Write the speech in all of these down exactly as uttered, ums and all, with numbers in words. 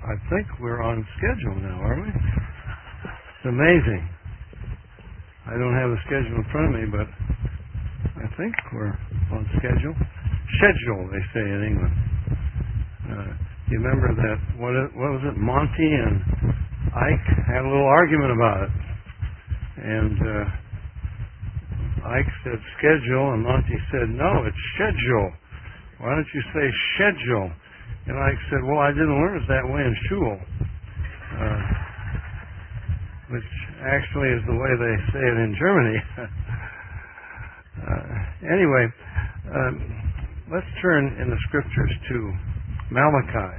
I think we're on schedule now, are we? It's amazing. I don't have the schedule in front of me, but I think we're on schedule. Schedule, they say in England. Uh, you remember that, what, what was it, Monty and Ike had a little argument about it. And uh, Ike said schedule, and Monty said, no, it's schedule. Why don't you say schedule? And Ike said, well, I didn't learn it that way in shul. Uh, which actually is the way they say it in Germany. uh, anyway, um, let's turn in the scriptures to Malachi.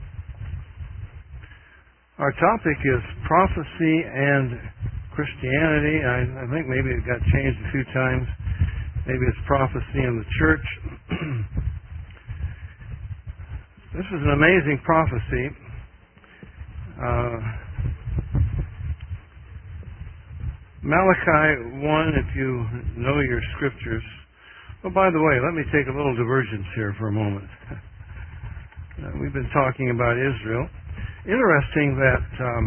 Our topic is prophecy and Christianity. I, I think maybe it got changed a few times. Maybe it's prophecy in the church. This is an amazing prophecy. Uh, Malachi one, if you know your scriptures. Oh, by the way, let me take a little divergence here for a moment. uh, we've been talking about Israel. Interesting that um,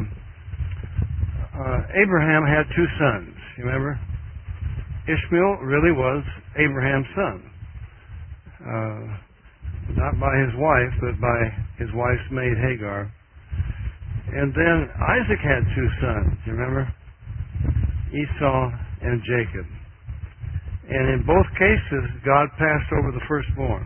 uh, Abraham had two sons. You remember? Ishmael really was Abraham's son. Uh, not by his wife, but by his wife's maid Hagar. And then Isaac had two sons. You remember? Esau and Jacob. And in both cases, God passed over the firstborn.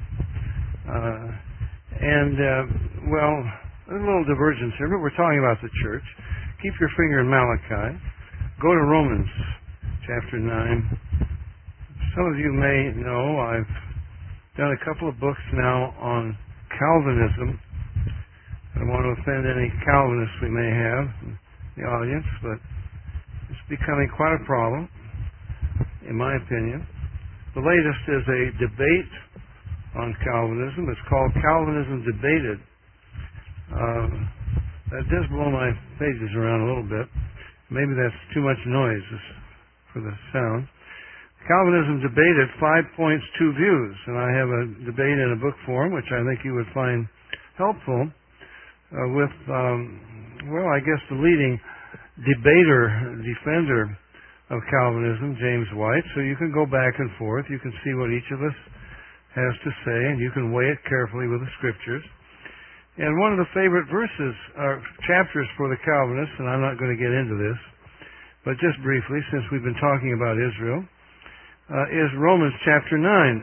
Uh, and, uh, well, there's a little divergence here, but we're talking about the church. Keep your finger in Malachi. Go to Romans chapter nine. Some of you may know I've done a couple of books now on Calvinism. I don't want to offend any Calvinists we may have in the audience, but it's becoming quite a problem, in my opinion. The latest is a debate on Calvinism. It's called Calvinism Debated. Uh, that does blow my pages around a little bit. Maybe that's too much noise for the sound. Calvinism Debated, five points, two views. And I have a debate in a book form, which I think you would find helpful, uh, with, um, well, I guess the leading debater, defender of Calvinism, James White. So you can go back and forth. You can see what each of us has to say, and you can weigh it carefully with the scriptures. And one of the favorite verses, or chapters for the Calvinists, and I'm not going to get into this, but just briefly, since we've been talking about Israel, uh, is Romans chapter nine.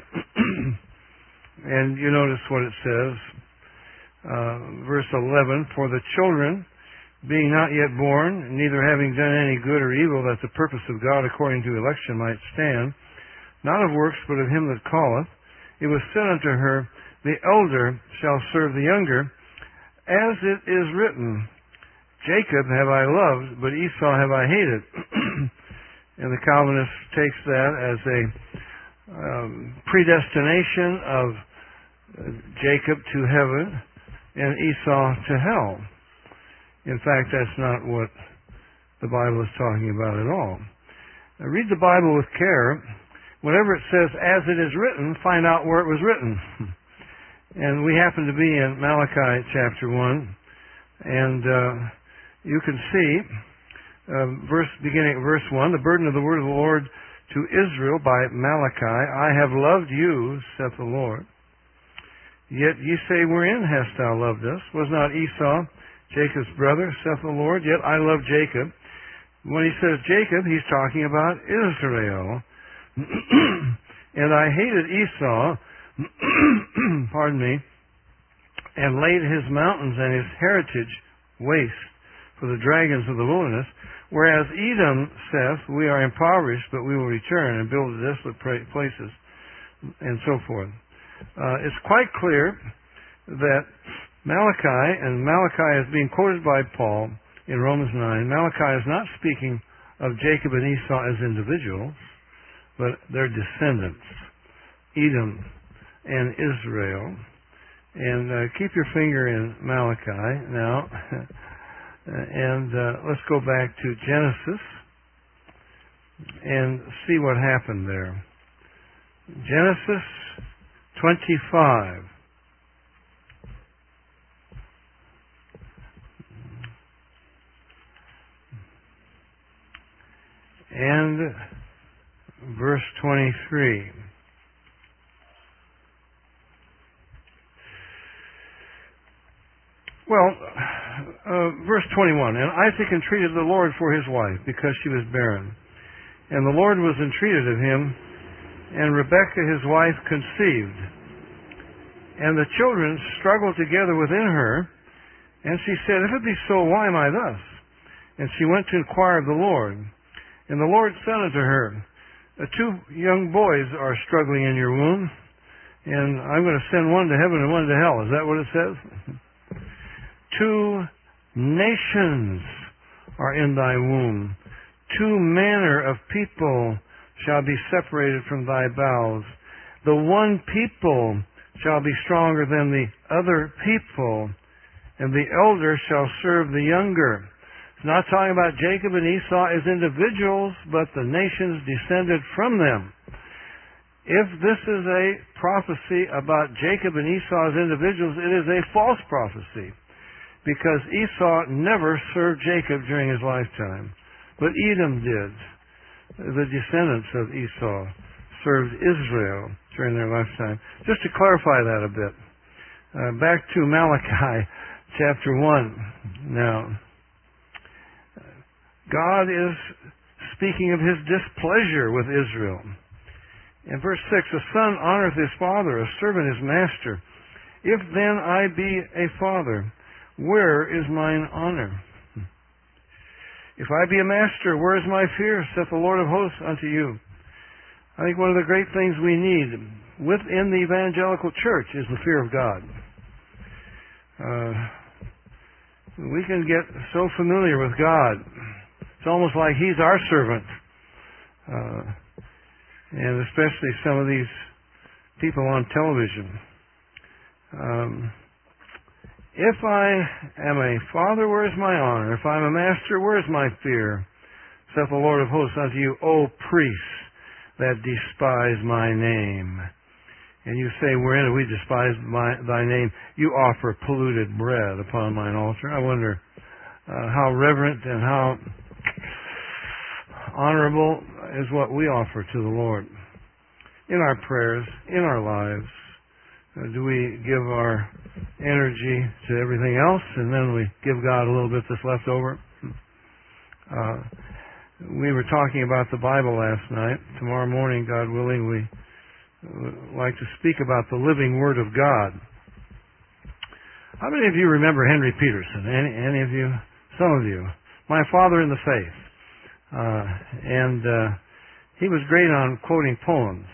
And you notice what it says, uh, verse eleven, for the children, being not yet born, neither having done any good or evil, that the purpose of God according to election might stand, not of works, but of him that calleth, it was said unto her, the elder shall serve the younger, as it is written, Jacob have I loved, but Esau have I hated. And the Calvinist takes that as a um, predestination of Jacob to heaven and Esau to hell. In fact, that's not what the Bible is talking about at all. Now, read the Bible with care. Whenever it says, as it is written, find out where it was written. And we happen to be in Malachi chapter one, and uh, you can see, uh, verse beginning at verse one, the burden of the word of the Lord to Israel by Malachi. I have loved you, saith the Lord. Yet ye say, wherein hast thou loved us? Was not Esau Jacob's brother, saith the Lord? Yet I love Jacob. When he says Jacob, he's talking about Israel. And I hated Esau, pardon me, and laid his mountains and his heritage waste for the dragons of the wilderness, whereas Edom saith, we are impoverished, but we will return and build desolate places, and so forth. Uh, it's quite clear that Malachi, and Malachi is being quoted by Paul in Romans nine, Malachi is not speaking of Jacob and Esau as individuals, but their descendants, Edom and Israel. And uh, keep your finger in Malachi now. and uh, let's go back to Genesis and see what happened there. Genesis twenty-five. and verse twenty-three. Well, uh, verse twenty-one, and Isaac entreated the Lord for his wife, because she was barren. And the Lord was entreated of him, and Rebekah his wife conceived. And the children struggled together within her, and she said, If it be so, why am I thus? And she went to inquire of the Lord. And the Lord said unto her, Two young boys are struggling in your womb, and I'm going to send one to heaven and one to hell. Is that what it says? Two nations are in thy womb. Two manner of people shall be separated from thy bowels. The one people shall be stronger than the other people, and the elder shall serve the younger. It's not talking about Jacob and Esau as individuals, but the nations descended from them. If this is a prophecy about Jacob and Esau as individuals, it is a false prophecy, because Esau never served Jacob during his lifetime, but Edom did. The descendants of Esau served Israel during their lifetime. Just to clarify that a bit, uh, back to Malachi chapter one. Now, God is speaking of his displeasure with Israel. In verse six, a son honoreth his father, a servant his master. If then I be a father, where is mine honor? If I be a master, where is my fear, saith the Lord of hosts unto you? I think one of the great things we need within the evangelical church is the fear of God. Uh, we can get so familiar with God. It's almost like he's our servant. Uh, and especially some of these people on television. Um, If I am a father, where is my honor? If I am a master, where is my fear? Saith the Lord of hosts unto you, O priests that despise my name. And you say, wherein have we despised my, thy name? You offer polluted bread upon mine altar. I wonder uh, how reverent and how honorable is what we offer to the Lord in our prayers, in our lives. Uh, do we give our energy to everything else, and then we give God a little bit that's left over? Uh, we were talking about the Bible last night. Tomorrow morning, God willing, we would like to speak about the living Word of God. How many of you remember Henry Peterson? Any, any of you? Some of you. My father in the faith. Uh, and uh, he was great on quoting poems.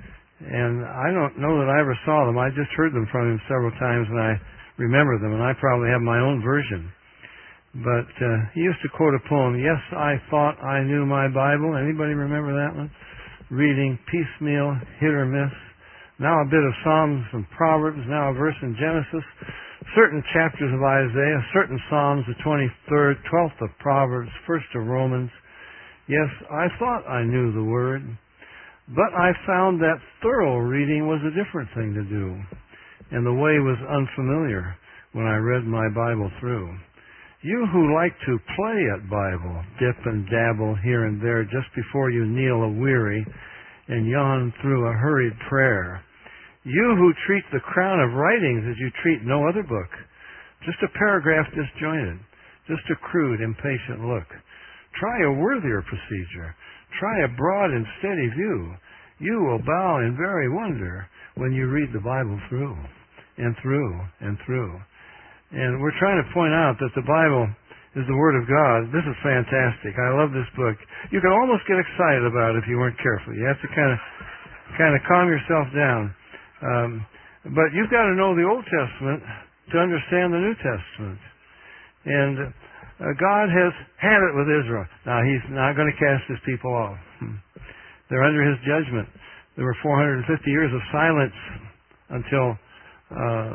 And I don't know that I ever saw them. I just heard them from him several times, and I remember them, and I probably have my own version. But uh, he used to quote a poem, Yes, I thought I knew my Bible. Anybody remember that one? Reading piecemeal, hit or miss. Now a bit of Psalms and Proverbs, now a verse in Genesis, certain chapters of Isaiah, certain Psalms, the twenty-third, twelfth of Proverbs, first of Romans. Yes, I thought I knew the Word. But I found that thorough reading was a different thing to do, and the way was unfamiliar when I read my Bible through. You who like to play at Bible, dip and dabble here and there just before you kneel a-weary and yawn through a hurried prayer. You who treat the crown of writings as you treat no other book, just a paragraph disjointed, just a crude, impatient look. Try a worthier procedure. Try a broad and steady view. You will bow in very wonder when you read the Bible through and through and through. And we're trying to point out that the Bible is the Word of God. This is fantastic. I love this book. You can almost get excited about it if you weren't careful. You have to kind of kind of calm yourself down. Um, but you've got to know the Old Testament to understand the New Testament. And Uh, God has had it with Israel. Now, He's not going to cast His people off. They're under His judgment. There were four hundred fifty years of silence until uh,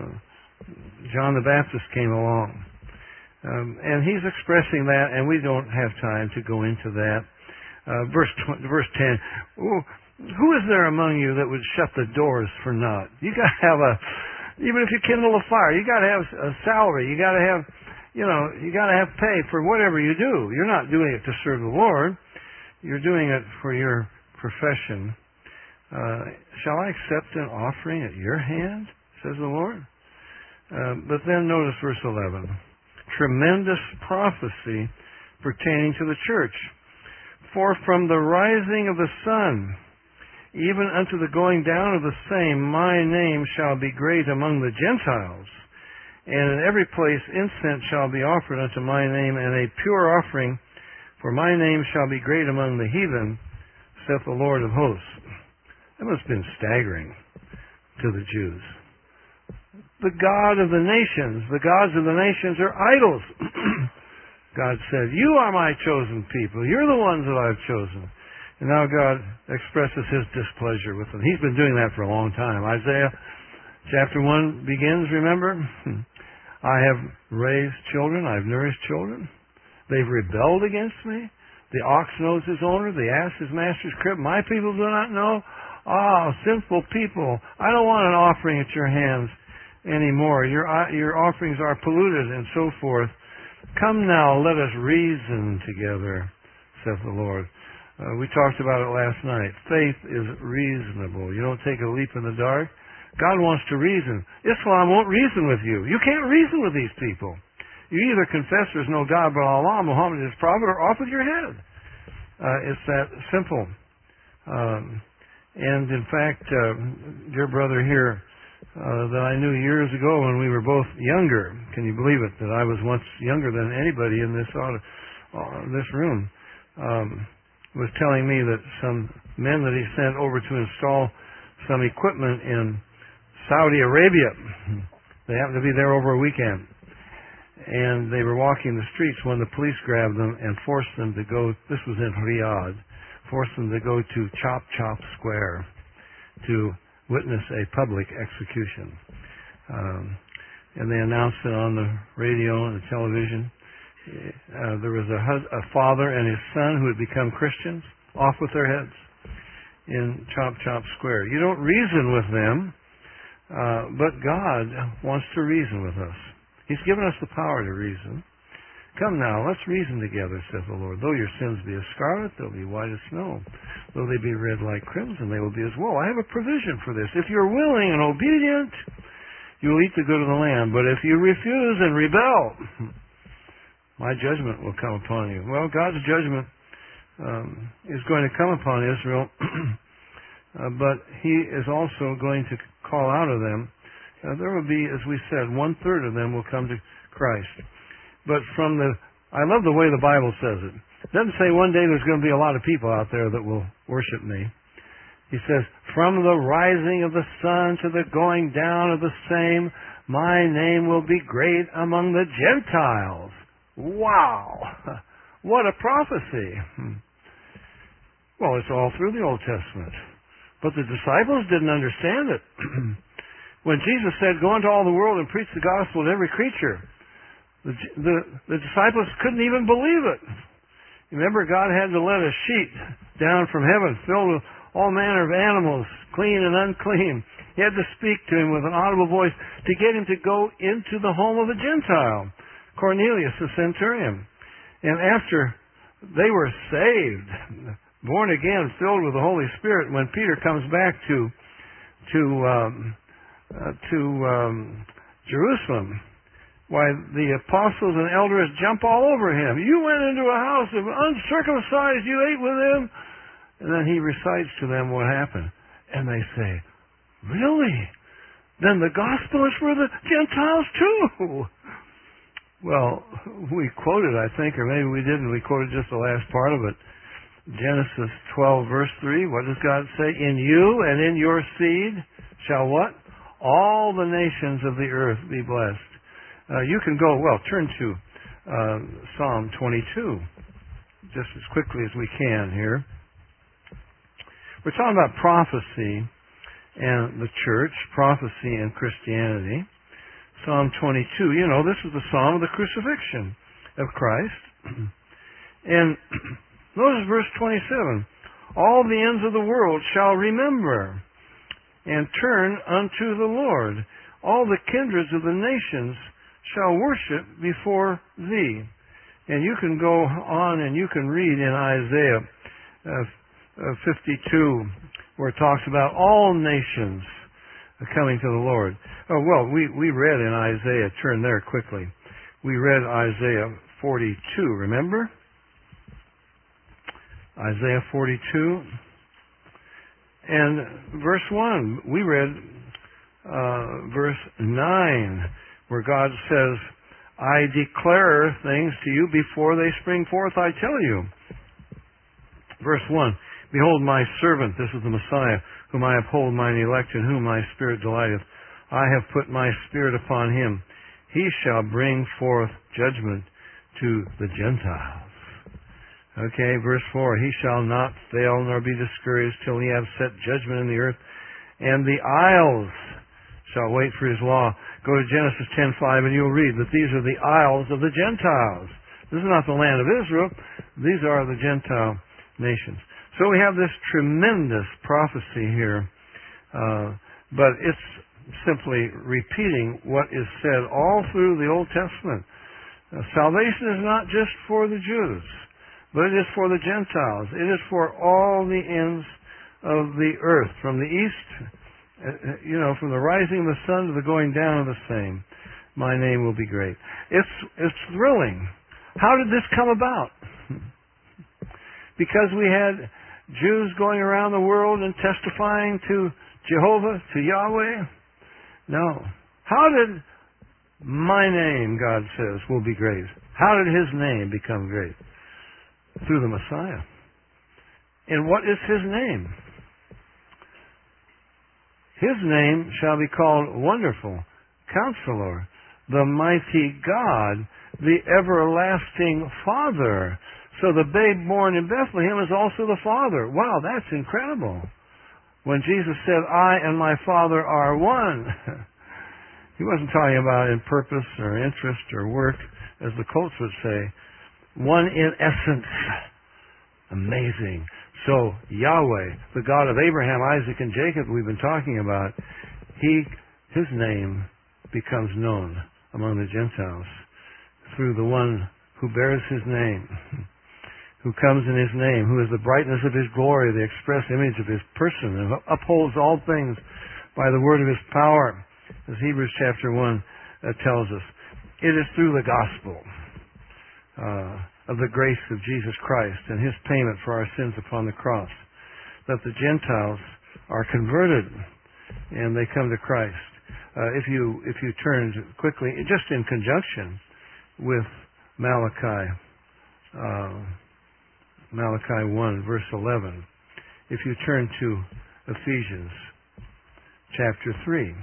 John the Baptist came along. Um, and He's expressing that, and we don't have time to go into that. Uh, verse tw- verse ten, Ooh, who is there among you that would shut the doors for naught? You got to have a, even if you kindle a fire, you got to have a salary. You got to have You know, you got to have pay for whatever you do. You're not doing it to serve the Lord. you're doing it for your profession. Uh, shall I accept an offering at your hand, says the Lord? Uh, but then notice verse eleven. Tremendous prophecy pertaining to the church. For from the rising of the sun, even unto the going down of the same, my name shall be great among the Gentiles. And in every place incense shall be offered unto my name, and a pure offering, for my name shall be great among the heathen, saith the Lord of hosts. That must have been staggering to the Jews. The God of the nations, the gods of the nations are idols. God said, you are my chosen people. You're the ones that I've chosen. And now God expresses His displeasure with them. He's been doing that for a long time. Isaiah chapter one begins, remember? I have raised children. I've nourished children. They've rebelled against me. The ox knows his owner. The ass his master's crib. My people do not know. Ah, sinful people. I don't want an offering at your hands anymore. Your, your offerings are polluted and so forth. Come now, let us reason together, saith the Lord. Uh, we talked about it last night. Faith is reasonable. You don't take a leap in the dark. God wants to reason. Islam won't reason with you. You can't reason with these people. You either confess there's no God but Allah, Muhammad is prophet, or off with your head. Uh, it's that simple. Um, and in fact, uh, dear brother here, Uh, that I knew years ago when we were both younger. Can you believe it? That I was once younger than anybody in this auto, uh, this room. Um, was telling me that some men that he sent over to install some equipment in Saudi Arabia. They happened to be there over a weekend, and they were walking the streets when the police grabbed them and forced them to go. This was in Riyadh. Forced them to go to Chop Chop Square to witness a public execution. Um, and they announced it on the radio and the television. Uh, there was a, hus- a father and his son who had become Christians, off with their heads in Chop Chop Square. You don't reason with them, uh, but God wants to reason with us. He's given us the power to reason. Come now, let's reason together, says the Lord. Though your sins be as scarlet, they'll be white as snow. Though they be red like crimson, they will be as wool. I have a provision for this. If you're willing and obedient, you will eat the good of the land. But if you refuse and rebel, my judgment will come upon you. Well, God's judgment um, is going to come upon Israel, uh, but He is also going to call out of them. Uh, there will be, as we said, one-third of them will come to Christ. But from the, I love the way the Bible says it. It doesn't say one day there's going to be a lot of people out there that will worship me. He says, from the rising of the sun to the going down of the same, my name will be great among the Gentiles. Wow! What a prophecy. Well, it's all through the Old Testament. But the disciples didn't understand it. When Jesus said, go into all the world and preach the gospel to every creature, The, the, the disciples couldn't even believe it. Remember, God had to let a sheet down from heaven filled with all manner of animals, clean and unclean. He had to speak to him with an audible voice to get him to go into the home of a Gentile, Cornelius the centurion. And after they were saved, born again, filled with the Holy Spirit, when Peter comes back to to um, uh, to um, Jerusalem, why, the apostles and elders jump all over him. You went into a house of uncircumcised, you ate with them. And then he recites to them what happened. And they say, really? Then the gospel is for the Gentiles too. Well, we quoted, I think, or maybe we didn't. We quoted just the last part of it. Genesis twelve, verse three. What does God say? In you and in your seed shall what? All the nations of the earth be blessed. Uh, you can go, well, turn to uh, Psalm twenty-two, just as quickly as we can here. We're talking about prophecy and the church, prophecy and Christianity. Psalm twenty-two, you know, this is the psalm of the crucifixion of Christ. And notice verse twenty-seven. All the ends of the world shall remember and turn unto the Lord. All the kindreds of the nations shall worship before thee. And you can go on and you can read in Isaiah uh, uh, fifty-two, where it talks about all nations coming to the Lord. Oh, well, we, we read in Isaiah, turn there quickly. We read Isaiah forty-two, remember? Isaiah forty-two. And verse one, we read uh, verse nine, where God says, I declare things to you before they spring forth, I tell you. Verse one, behold my servant, this is the Messiah, whom I uphold mine elect, in whom my spirit delighteth. I have put my spirit upon him. He shall bring forth judgment to the Gentiles. Okay, verse four, he shall not fail nor be discouraged till he have set judgment in the earth, and the isles shall wait for his law. Go to Genesis ten five and you'll read that these are the isles of the Gentiles. This is not the land of Israel. These are the Gentile nations. So we have this tremendous prophecy here, uh, but it's simply repeating what is said all through the Old Testament. Uh, salvation is not just for the Jews, but it is for the Gentiles. It is for all the ends of the earth, from the east, uh, you know, from the rising of the sun to the going down of the same. My name will be great. It's it's thrilling. How did this come about? Because we had Jews going around the world and testifying to Jehovah, to Yahweh? No. How did my name, God says, will be great? How did his name become great? Through the Messiah. And what is his name? His name shall be called Wonderful, Counselor, the Mighty God, the Everlasting Father. So the babe born in Bethlehem is also the Father. Wow, that's incredible. When Jesus said, I and my Father are one, he wasn't talking about in purpose or interest or work, as the Colts would say. One in essence. Amazing. So Yahweh, the God of Abraham, Isaac, and Jacob we've been talking about, he, his name becomes known among the Gentiles through the one who bears his name, who comes in his name, who is the brightness of his glory, the express image of his person, and upholds all things by the word of his power, as Hebrews chapter one uh, tells us. It is through the gospel uh, of the grace of Jesus Christ and his payment for our sins upon the cross that the Gentiles are converted and they come to Christ. Uh, if you if you turn quickly, just in conjunction with Malachi, uh, Malachi one, verse eleven, if you turn to Ephesians chapter three,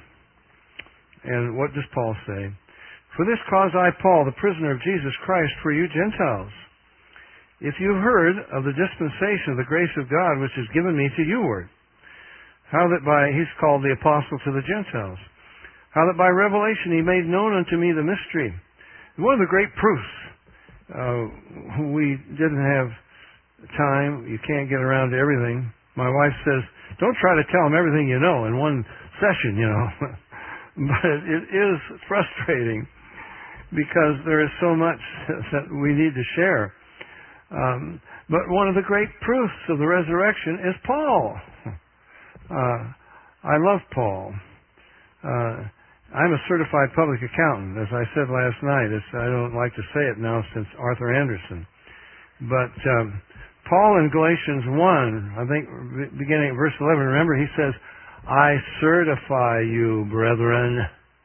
and what does Paul say? For this cause I, Paul, the prisoner of Jesus Christ, for you Gentiles, if you heard of the dispensation of the grace of God which is given me to you ward, how that by, he's called the apostle to the Gentiles, how that by revelation he made known unto me the mystery. One of the great proofs, uh, we didn't have time, you can't get around to everything. My wife says, don't try to tell them everything you know in one session, you know. But it is frustrating because there is so much that we need to share. Um, but one of the great proofs of the resurrection is Paul. Uh, I love Paul. Uh, I'm a certified public accountant. As I said last night, it's, I don't like to say it now since Arthur Anderson. But um, Paul in Galatians one, I think beginning at verse eleven, remember he says, I certify you, brethren.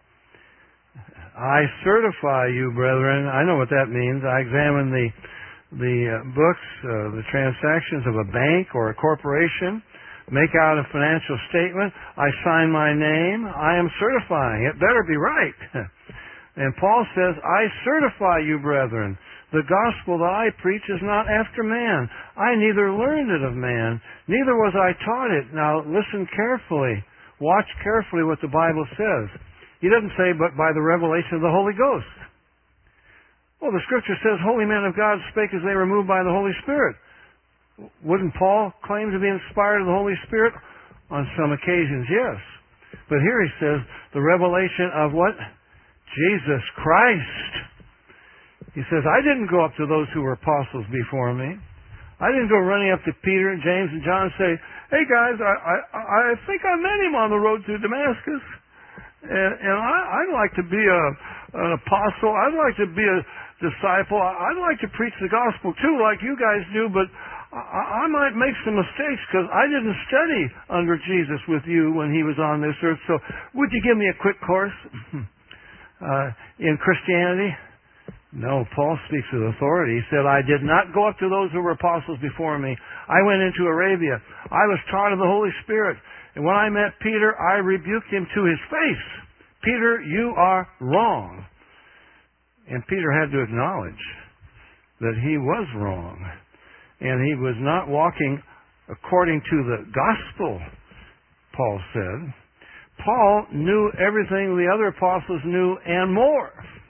I certify you, brethren. I know what that means. I examine the the uh, books, uh, the transactions of a bank or a corporation, make out a financial statement. I sign my name. I am certifying. It better be right. And Paul says, I certify you, brethren. The gospel that I preach is not after man. I neither learned it of man, neither was I taught it. Now listen carefully. Watch carefully what the Bible says. He doesn't say, but by the revelation of the Holy Ghost. Well, the Scripture says, holy men of God spake as they were moved by the Holy Spirit. Wouldn't Paul claim to be inspired of the Holy Spirit? On some occasions, yes. But here he says, the revelation of what? Jesus Christ. He says, I didn't go up to those who were apostles before me. I didn't go running up to Peter and James and John and say, hey guys, I, I, I think I met him on the road to Damascus. And, and I, I'd like to be a, an apostle. I'd like to be a disciple. I'd like to preach the gospel too, like you guys do, but I, I might make some mistakes because I didn't study under Jesus with you when he was on this earth. So would you give me a quick course uh, in Christianity? No, Paul speaks with authority. He said, I did not go up to those who were apostles before me. I went into Arabia. I was taught of the Holy Spirit. And when I met Peter, I rebuked him to his face. Peter, you are wrong. And Peter had to acknowledge that he was wrong. And he was not walking according to the gospel, Paul said. Paul knew everything the other apostles knew and more.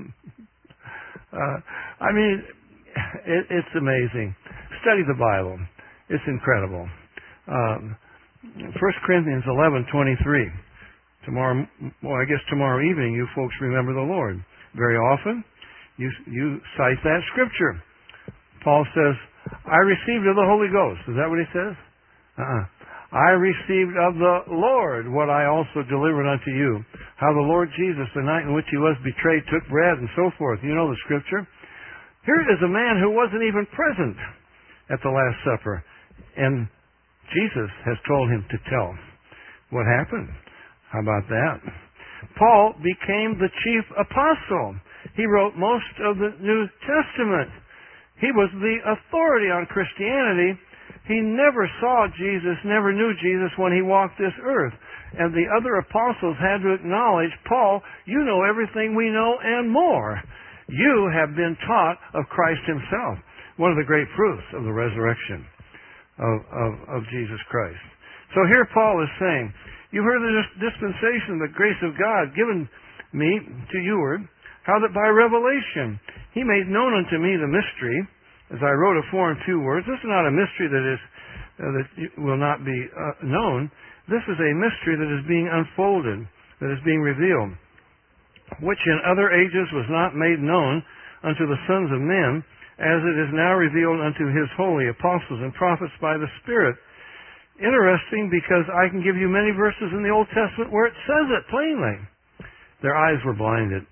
Uh, I mean, it, it's amazing. Study the Bible. It's incredible. Um, First Corinthians eleven twenty-three. Tomorrow, well, I guess tomorrow evening, you folks remember the Lord. Very often, you you cite that scripture. Paul says, "I received of the Holy Ghost." Is that what he says? Uh-uh. I received of the Lord what I also delivered unto you. How the Lord Jesus, the night in which he was betrayed, took bread and so forth. You know the scripture. Here is a man who wasn't even present at the Last Supper. And Jesus has told him to tell what happened. How about that? Paul became the chief apostle. He wrote most of the New Testament. He was the authority on Christianity. He never saw Jesus, never knew Jesus when he walked this earth. And the other apostles had to acknowledge, Paul, you know everything we know and more. You have been taught of Christ himself. One of the great proofs of the resurrection of, of, of Jesus Christ. So here Paul is saying, you heard the dispensation, the grace of God given me to you, how that by revelation he made known unto me the mystery, as I wrote afore in few words. This is not a mystery that is uh, that will not be uh, known. This is a mystery that is being unfolded, that is being revealed, which in other ages was not made known unto the sons of men, as it is now revealed unto his holy apostles and prophets by the Spirit. Interesting, because I can give you many verses in the Old Testament where it says it plainly. Their eyes were blinded.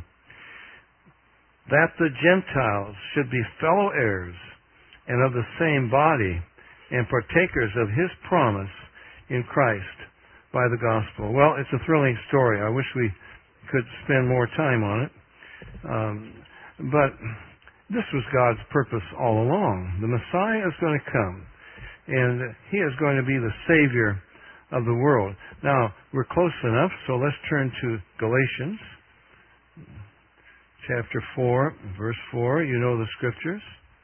That the Gentiles should be fellow heirs and of the same body and partakers of his promise in Christ by the gospel. Well, it's a thrilling story. I wish we could spend more time on it. Um, but this was God's purpose all along. The Messiah is going to come, and he is going to be the Savior of the world. Now, we're close enough, so let's turn to Galatians. Chapter four, verse four, you know the scriptures.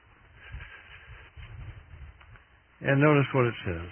And notice what it says.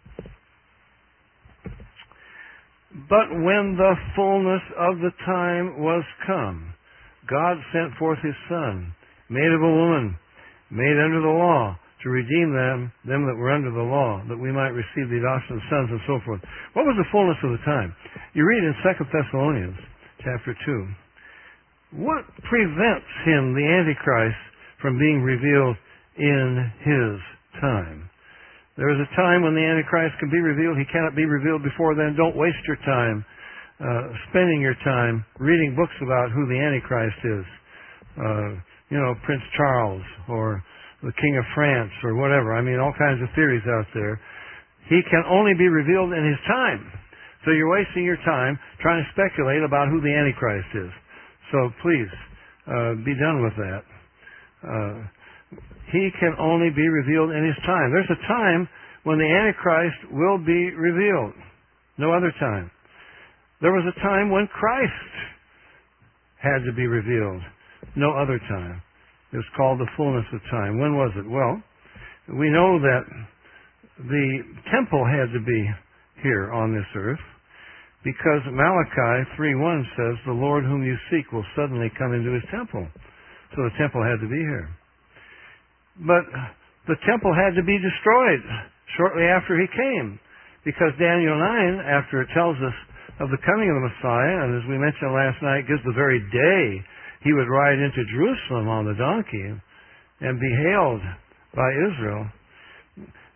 But when the fullness of the time was come, God sent forth his Son, made of a woman, made under the law, to redeem them, them that were under the law, that we might receive the adoption of sons and so forth. What was the fullness of the time? You read in Second Thessalonians, chapter two. What prevents him, the Antichrist, from being revealed in his time? There is a time when the Antichrist can be revealed. He cannot be revealed before then. Don't waste your time uh, spending your time reading books about who the Antichrist is. Uh, you know, Prince Charles or the King of France or whatever. I mean, all kinds of theories out there. He can only be revealed in his time. So you're wasting your time trying to speculate about who the Antichrist is. So please, uh, be done with that. Uh, he can only be revealed in his time. There's a time when the Antichrist will be revealed. No other time. There was a time when Christ had to be revealed. No other time. It was called the fullness of time. When was it? Well, we know that the temple had to be here on this earth, because Malachi three one says, the Lord whom you seek will suddenly come into his temple. So the temple had to be here. But the temple had to be destroyed shortly after he came, because Daniel nine, after it tells us of the coming of the Messiah, and as we mentioned last night, gives the very day he would ride into Jerusalem on the donkey and be hailed by Israel.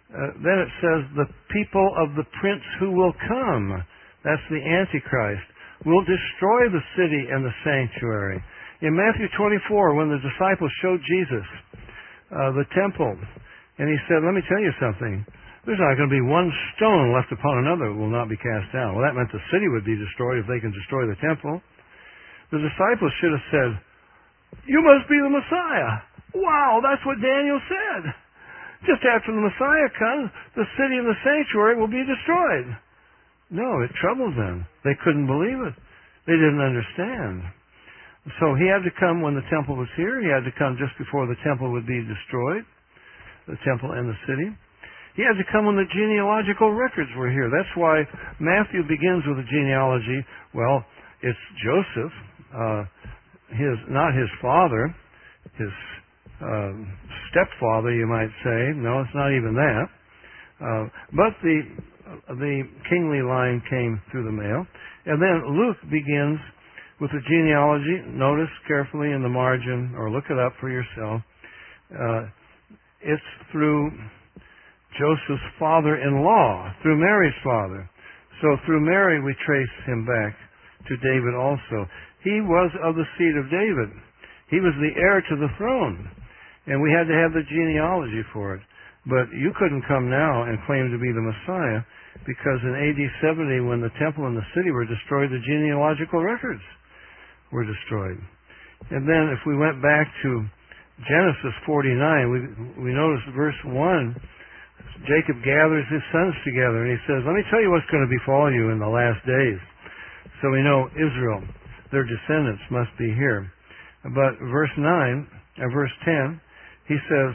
Uh, then it says, the people of the prince who will come, that's the Antichrist, will destroy the city and the sanctuary. In Matthew twenty-four, when the disciples showed Jesus uh, the temple, and he said, let me tell you something, there's not going to be one stone left upon another that will not be cast down. Well, that meant the city would be destroyed if they can destroy the temple. The disciples should have said, you must be the Messiah. Wow, that's what Daniel said. Just after the Messiah comes, the city and the sanctuary will be destroyed. No, it troubled them. They couldn't believe it. They didn't understand. So he had to come when the temple was here. He had to come just before the temple would be destroyed, the temple and the city. He had to come when the genealogical records were here. That's why Matthew begins with a genealogy. Well, it's Joseph, uh, his not his father, his Uh, stepfather, you might say. No, it's not even that. Uh, but the the kingly line came through the male. And then Luke begins with the genealogy. Notice carefully in the margin, or look it up for yourself. Uh, it's through Joseph's father-in-law, through Mary's father. So through Mary we trace him back to David also. He was of the seed of David. He was the heir to the throne. And we had to have the genealogy for it. But you couldn't come now and claim to be the Messiah, because in A D seventy, when the temple and the city were destroyed, the genealogical records were destroyed. And then if we went back to Genesis forty-nine, we, we notice verse one, Jacob gathers his sons together, and he says, let me tell you what's going to befall you in the last days. So we know Israel, their descendants must be here. But verse nine, or verse ten, he says,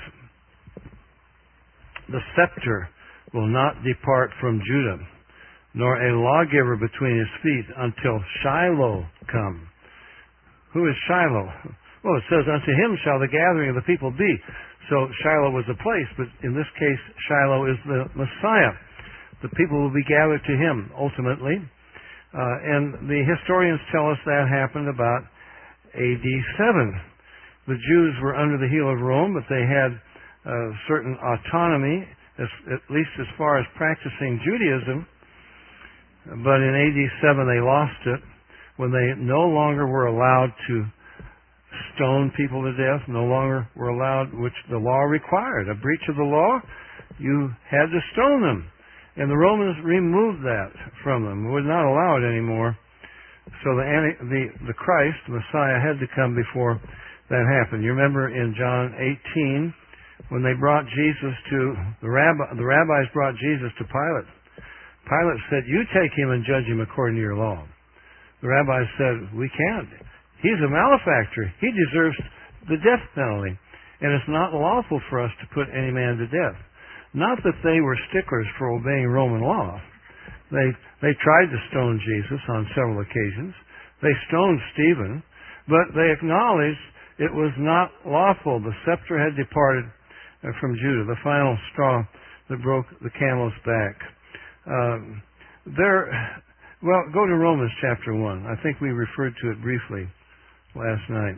the scepter will not depart from Judah, nor a lawgiver between his feet until Shiloh come. Who is Shiloh? Well, it says, unto him shall the gathering of the people be. So Shiloh was a place, but in this case, Shiloh is the Messiah. The people will be gathered to him, ultimately. Uh, and the historians tell us that happened about A D seven. The Jews were under the heel of Rome, but they had uh, certain autonomy, as, at least as far as practicing Judaism. But in A D seven they lost it when they no longer were allowed to stone people to death, no longer were allowed, which the law required. A breach of the law, you had to stone them. And the Romans removed that from them, would not allow it anymore. So the, the, the Christ, the Messiah, had to come before that happened. You remember in John eighteen, when they brought Jesus to, the, rabbi, the rabbis brought Jesus to Pilate. Pilate said, you take him and judge him according to your law. The rabbis said, we can't. He's a malefactor. He deserves the death penalty. And it's not lawful for us to put any man to death. Not that they were sticklers for obeying Roman law. They, they tried to stone Jesus on several occasions. They stoned Stephen, but they acknowledged it was not lawful. The scepter had departed from Judah, the final straw that broke the camel's back. Um, there, well, go to Romans chapter one. I think we referred to it briefly last night.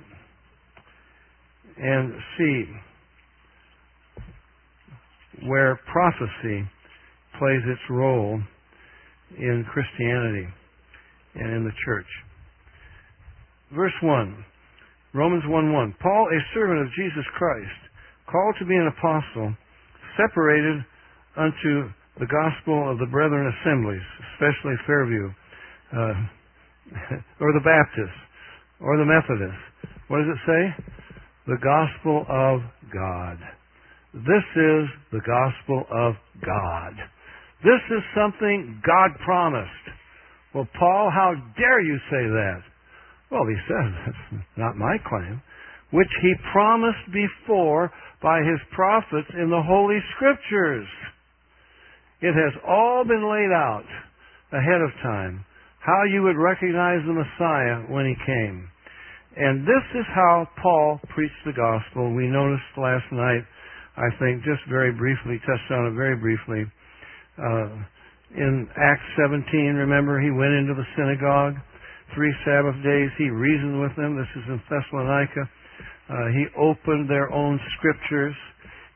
And see where prophecy plays its role in Christianity and in the church. Verse one. Romans one one. Paul, a servant of Jesus Christ, called to be an apostle, separated unto the gospel of the brethren assemblies, especially Fairview, uh, or the Baptists, or the Methodists. What does it say? The gospel of God. This is the gospel of God. This is something God promised. Well, Paul, how dare you say that? Well, he says, that's not my claim, which he promised before by his prophets in the Holy Scriptures. It has all been laid out ahead of time, how you would recognize the Messiah when he came. And this is how Paul preached the gospel. We noticed last night, I think, just very briefly, touched on it very briefly. Uh, in Acts seventeen, remember, he went into the synagogue. Three Sabbath days, he reasoned with them. This is in Thessalonica. Uh, he opened their own scriptures.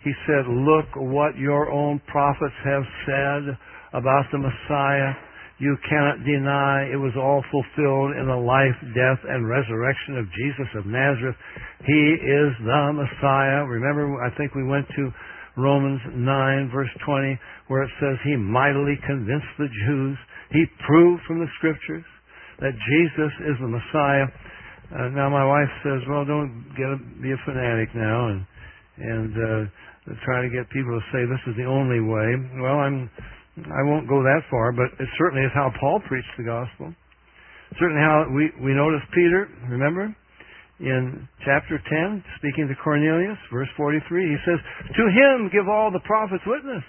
he said, look what your own prophets have said about the Messiah. You cannot deny it was all fulfilled in the life, death, and resurrection of Jesus of Nazareth. He is the Messiah. Remember, I think we went to Romans nine, verse twenty, where it says he mightily convinced the Jews. He proved from the Scriptures that Jesus is the Messiah. Uh, now my wife says, well, don't get a, be a fanatic now and and uh, try to get people to say this is the only way. Well, I'm I won't go that far, but it certainly is how Paul preached the gospel. Certainly how we, we notice Peter, remember, in chapter ten, speaking to Cornelius, verse forty-three, he says, to him give all the prophets witness,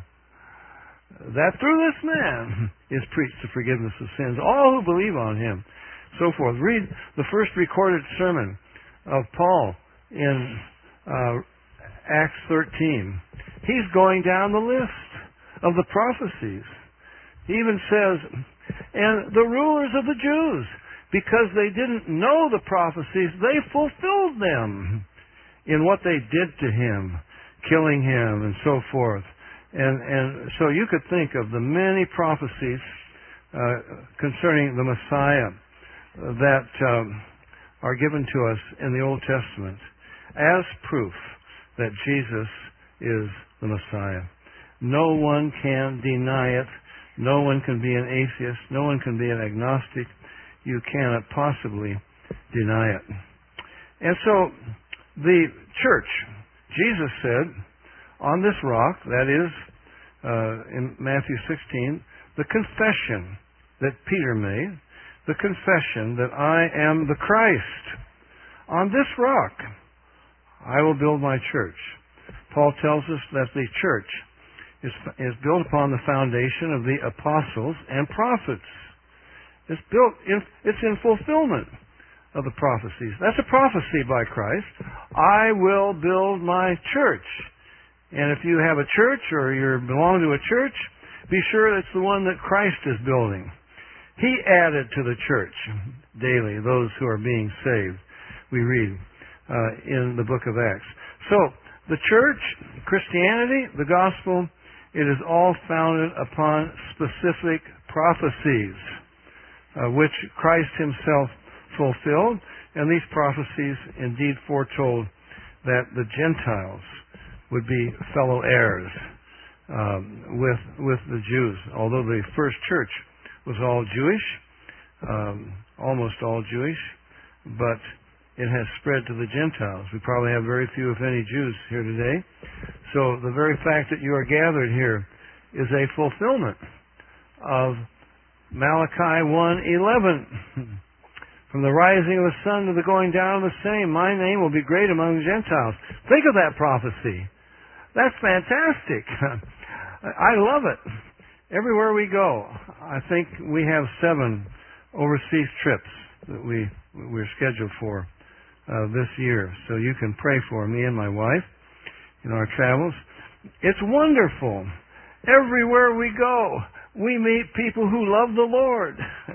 that through this man is preached the forgiveness of sins, all who believe on him, so forth. Read the first recorded sermon of Paul in uh, Acts thirteen. He's going down the list of the prophecies. He even says, and the rulers of the Jews, because they didn't know the prophecies, they fulfilled them in what they did to him, killing him and so forth. And, and so you could think of the many prophecies uh, concerning the Messiah that um, are given to us in the Old Testament as proof that Jesus is the Messiah. No one can deny it. No one can be an atheist. No one can be an agnostic. You cannot possibly deny it. And so, the church, Jesus said, on this rock, that is, uh, in Matthew sixteen, the confession that Peter made, the confession that I am the Christ. On this rock, I will build my church. Paul tells us that the church is, is built upon the foundation of the apostles and prophets. It's built in, it's in fulfillment of the prophecies. That's a prophecy by Christ. I will build my church. And if you have a church or you belong to a church, be sure it's the one that Christ is building. He added to the church daily those who are being saved, we read uh, in the book of Acts. So, the church, Christianity, the gospel, it is all founded upon specific prophecies, uh, which Christ himself fulfilled, and these prophecies indeed foretold that the Gentiles would be fellow heirs um, with with the Jews. Although the first church was all Jewish, um, almost all Jewish, but it has spread to the Gentiles. We probably have very few, if any, Jews here today. So the very fact that you are gathered here is a fulfillment of Malachi one eleven. From the rising of the sun to the going down of the same, my name will be great among the Gentiles. Think of that prophecy. That's fantastic. I love it. Everywhere we go, I think we have seven overseas trips that we, we're scheduled for uh, this year. So you can pray for me and my wife in our travels. It's wonderful. Everywhere we go, we meet people who love the Lord.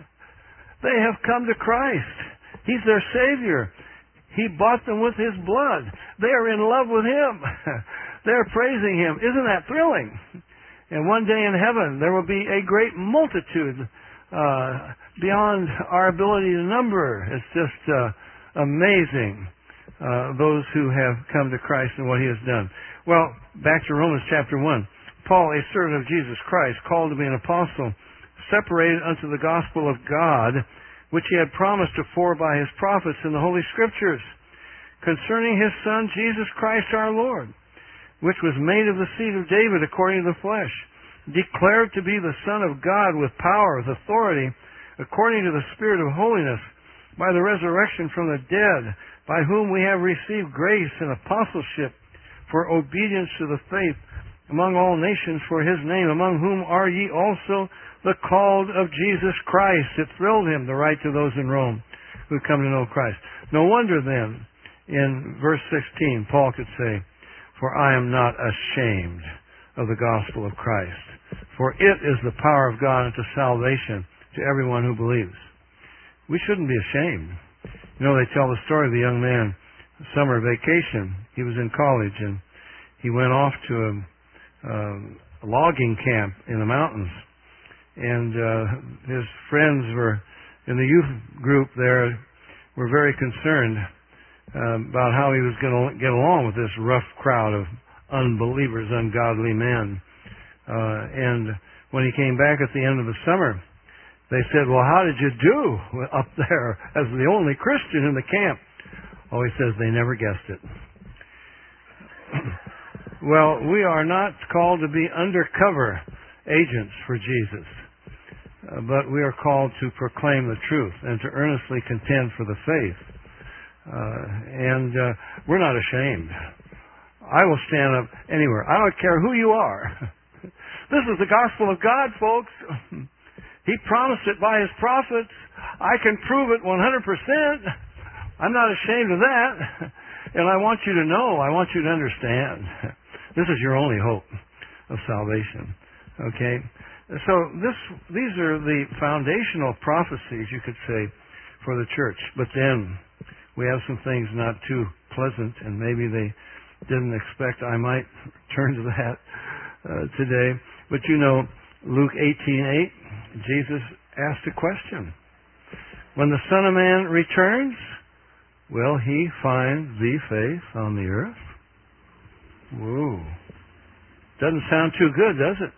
They have come to Christ. He's their Savior. He bought them with His blood. They are in love with Him. They're praising Him. Isn't that thrilling? And one day in heaven, there will be a great multitude uh, beyond our ability to number. It's just uh, amazing, uh, those who have come to Christ and what He has done. Well, back to Romans chapter one. Paul, a servant of Jesus Christ, called to be an apostle, separated unto the gospel of God, which He had promised afore by His prophets in the Holy Scriptures, concerning His Son, Jesus Christ our Lord, which was made of the seed of David according to the flesh, declared to be the Son of God with power, with authority, according to the Spirit of holiness, by the resurrection from the dead, by whom we have received grace and apostleship for obedience to the faith among all nations for His name, among whom are ye also the called of Jesus Christ. It thrilled him to write to those in Rome who come to know Christ. No wonder then, in verse sixteen, Paul could say, for I am not ashamed of the gospel of Christ, for it is the power of God unto salvation to everyone who believes. We shouldn't be ashamed. You know, they tell the story of the young man, summer vacation. He was in college, and he went off to a, um, a logging camp in the mountains, and uh, his friends were in the youth group there were very concerned uh, about how he was going to get along with this rough crowd of unbelievers, ungodly men. Uh, and when he came back at the end of the summer, they said, well, how did you do up there as the only Christian in the camp? Oh, he says they never guessed it. Well, we are not called to be undercover agents for Jesus, uh, but we are called to proclaim the truth and to earnestly contend for the faith. Uh, and uh, we're not ashamed. I will stand up anywhere. I don't care who you are. This is the gospel of God, folks. He promised it by His prophets. I can prove it one hundred percent. I'm not ashamed of that. And I want you to know, I want you to understand, this is your only hope of salvation. Okay? So this, these are the foundational prophecies, you could say, for the church. But then we have some things not too pleasant, and maybe they didn't expect I might turn to that uh, today. But you know, Luke eighteen eight, Jesus asked a question. When the Son of Man returns, will He find the faith on the earth? Whoa. Doesn't sound too good, does it?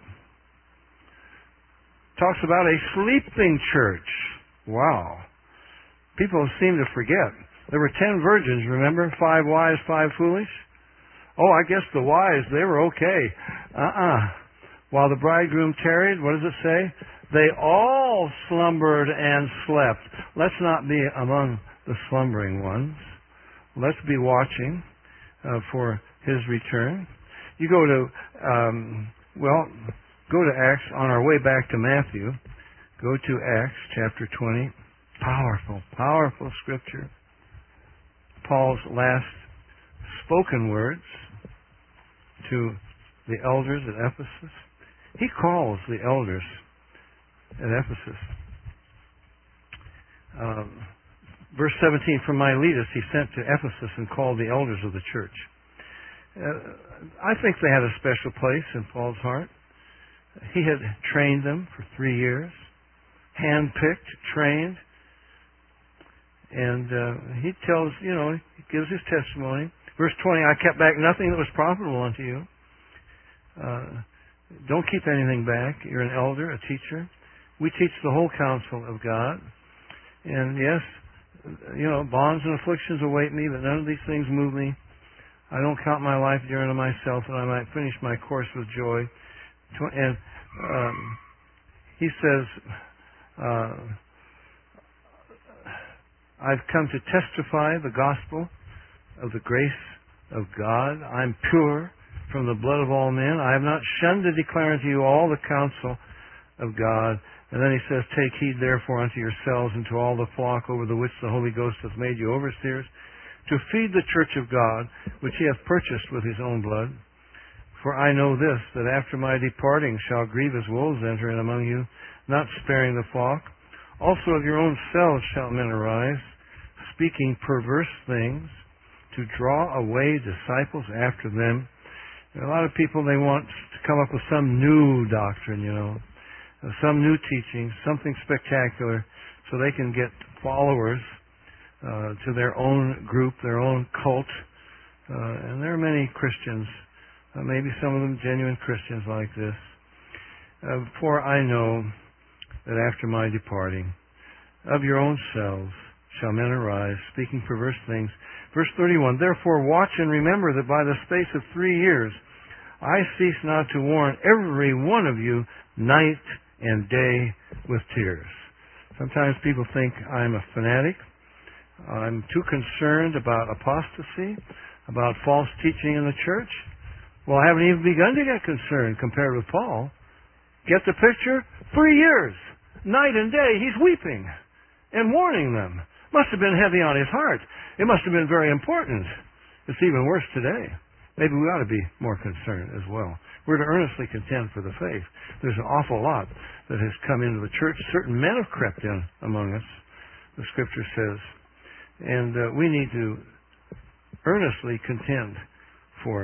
Talks about a sleeping church. Wow. People seem to forget. There were ten virgins, remember? Five wise, five foolish. Oh, I guess the wise, they were okay. Uh-uh. While the bridegroom tarried, what does it say? They all slumbered and slept. Let's not be among the slumbering ones. Let's be watching uh, for His return. You go to, um, well, go to Acts, on our way back to Matthew, go to Acts chapter twenty. Powerful, powerful scripture. Paul's last spoken words to the elders at Ephesus. He calls the elders at Ephesus. Um, verse seventeen, from Miletus he sent to Ephesus and called the elders of the church. Uh, I think they had a special place in Paul's heart. He had trained them for three years, handpicked, trained, and uh, he tells, you know, he gives his testimony. Verse twenty, I kept back nothing that was profitable unto you. Uh, don't keep anything back. You're an elder, a teacher. We teach the whole counsel of God. And yes, you know, bonds and afflictions await me, but none of these things move me. I don't count my life dear unto myself, that I might finish my course with joy. And um, he says, uh, I've come to testify the gospel of the grace of God. I'm pure from the blood of all men. I have not shunned to declare unto you all the counsel of God. And then he says, take heed therefore unto yourselves and to all the flock over the which the Holy Ghost hath made you overseers, to feed the church of God, which He hath purchased with His own blood. For I know this, that after my departing shall grievous wolves enter in among you, not sparing the flock. Also of your own selves shall men arise, speaking perverse things, to draw away disciples after them. There are a lot of people, they want to come up with some new doctrine, you know, some new teaching, something spectacular, so they can get followers uh, to their own group, their own cult. Uh, and there are many Christians, uh, maybe some of them genuine Christians like this. Uh, for I know that after my departing, of your own selves shall men arise, speaking perverse things. Verse thirty-one, therefore watch and remember that by the space of three years I cease not to warn every one of you night and day with tears. Sometimes people think I'm a fanatic. I'm too concerned about apostasy, about false teaching in the church. Well, I haven't even begun to get concerned compared with Paul. Get the picture? Three years, night and day, he's weeping and warning them. Must have been heavy on his heart. It must have been very important. It's even worse today. Maybe we ought to be more concerned as well. We're to earnestly contend for the faith. There's an awful lot that has come into the church. Certain men have crept in among us, the Scripture says. And uh, we need to earnestly contend for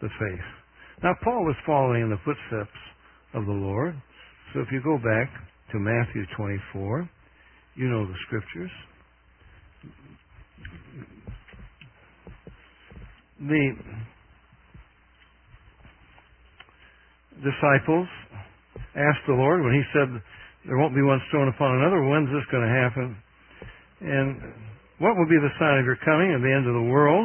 the faith. Now, Paul was following in the footsteps of the Lord. So if you go back to Matthew twenty-four, you know the Scriptures. The disciples asked the Lord when he said, there won't be one stone upon another, when's this going to happen? And what will be the sign of your coming and the end of the world?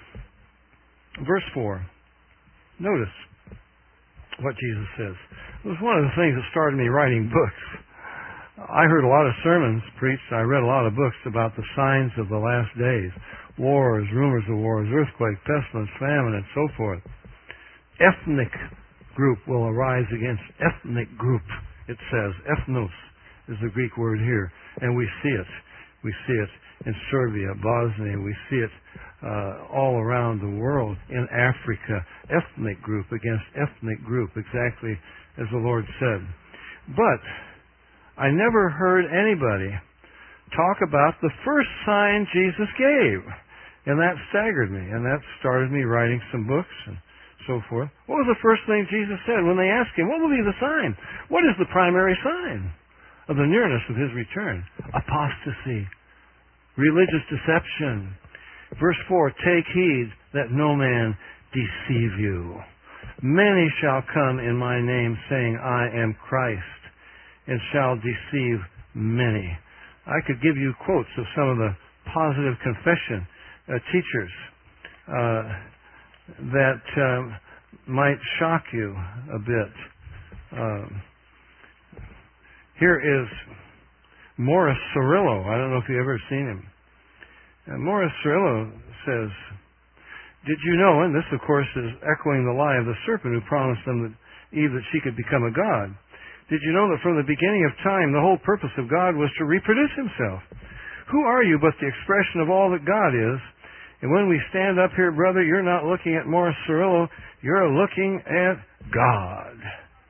Verse four. Notice what Jesus says. It was one of the things that started me writing books. I heard a lot of sermons preached. I read a lot of books about the signs of the last days. Wars, rumors of wars, earthquake, pestilence, famine, and so forth. Ethnic group will arise against ethnic group, it says. Ethnos is the Greek word here. And we see it. We see it in Serbia, Bosnia. We see it uh, all around the world. In Africa, ethnic group against ethnic group, exactly as the Lord said. But I never heard anybody talk about the first sign Jesus gave. And that staggered me. And that started me writing some books and so forth. What was the first thing Jesus said when they asked him, what will be the sign? What is the primary sign of the nearness of his return? Apostasy. Religious deception. Verse four, take heed that no man deceive you. Many shall come in my name, saying, I am Christ, and shall deceive many. I could give you quotes of some of the positive confession uh, teachers uh, that um, might shock you a bit. Um, here is Morris Cerullo. I don't know if you've ever seen him. Uh, Morris Cerullo says, did you know, and this of course is echoing the lie of the serpent who promised them that Eve that she could become a god. Did you know that from the beginning of time the whole purpose of God was to reproduce himself? Who are you but the expression of all that God is? And when we stand up here, brother, you're not looking at Morris Cerullo, you're looking at God.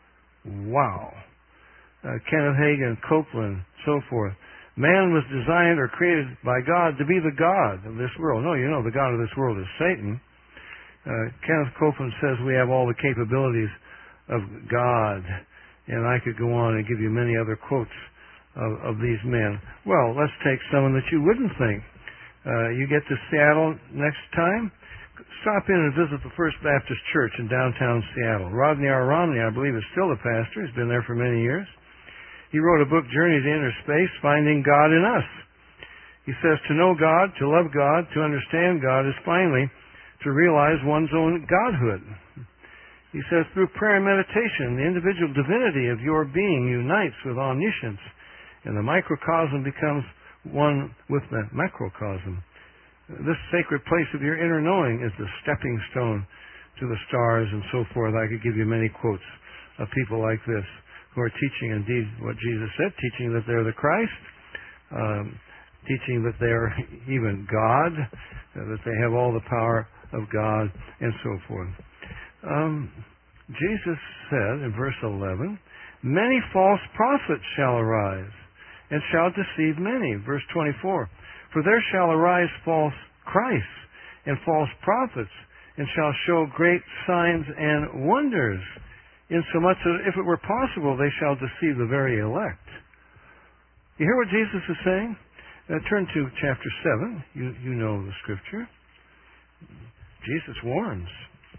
Wow. Uh, Kenneth Hagin, Copeland, so forth. Man was designed or created by God to be the God of this world. No, you know, the God of this world is Satan. Uh, Kenneth Copeland says we have all the capabilities of God. And I could go on and give you many other quotes of, of these men. Well, let's take someone that you wouldn't think. Uh, you get to Seattle next time, stop in and visit the First Baptist Church in downtown Seattle. Rodney R. Romney, I believe, is still the pastor. He's been there for many years. He wrote a book, Journey to Inner Space, Finding God in Us. He says, to know God, to love God, to understand God is finally to realize one's own godhood. He says, through prayer and meditation, the individual divinity of your being unites with omniscience, and the microcosm becomes one with the macrocosm. This sacred place of your inner knowing is the stepping stone to the stars and so forth. I could give you many quotes of people like this who are teaching indeed what Jesus said, teaching that they're the Christ, um, teaching that they're even God, uh, that they have all the power of God, and so forth. Um, Jesus said in verse eleven, many false prophets shall arise, and shall deceive many. Verse twenty-four, for there shall arise false Christs and false prophets, and shall show great signs and wonders, insomuch that if it were possible they shall deceive the very elect. You hear what Jesus is saying? Now turn to chapter seven. You, you know the scripture. Jesus warns.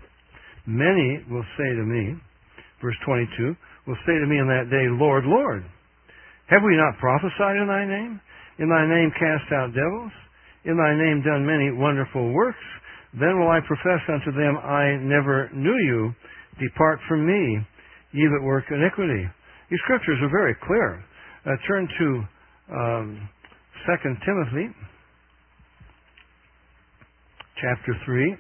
Many will say to me, verse twenty-two, will say to me in that day, Lord, Lord, have we not prophesied in thy name? In thy name cast out devils? In thy name done many wonderful works? Then will I profess unto them, I never knew you. Depart from me, ye that work iniquity. These scriptures are very clear. Uh, turn to um, Second Timothy, chapter three.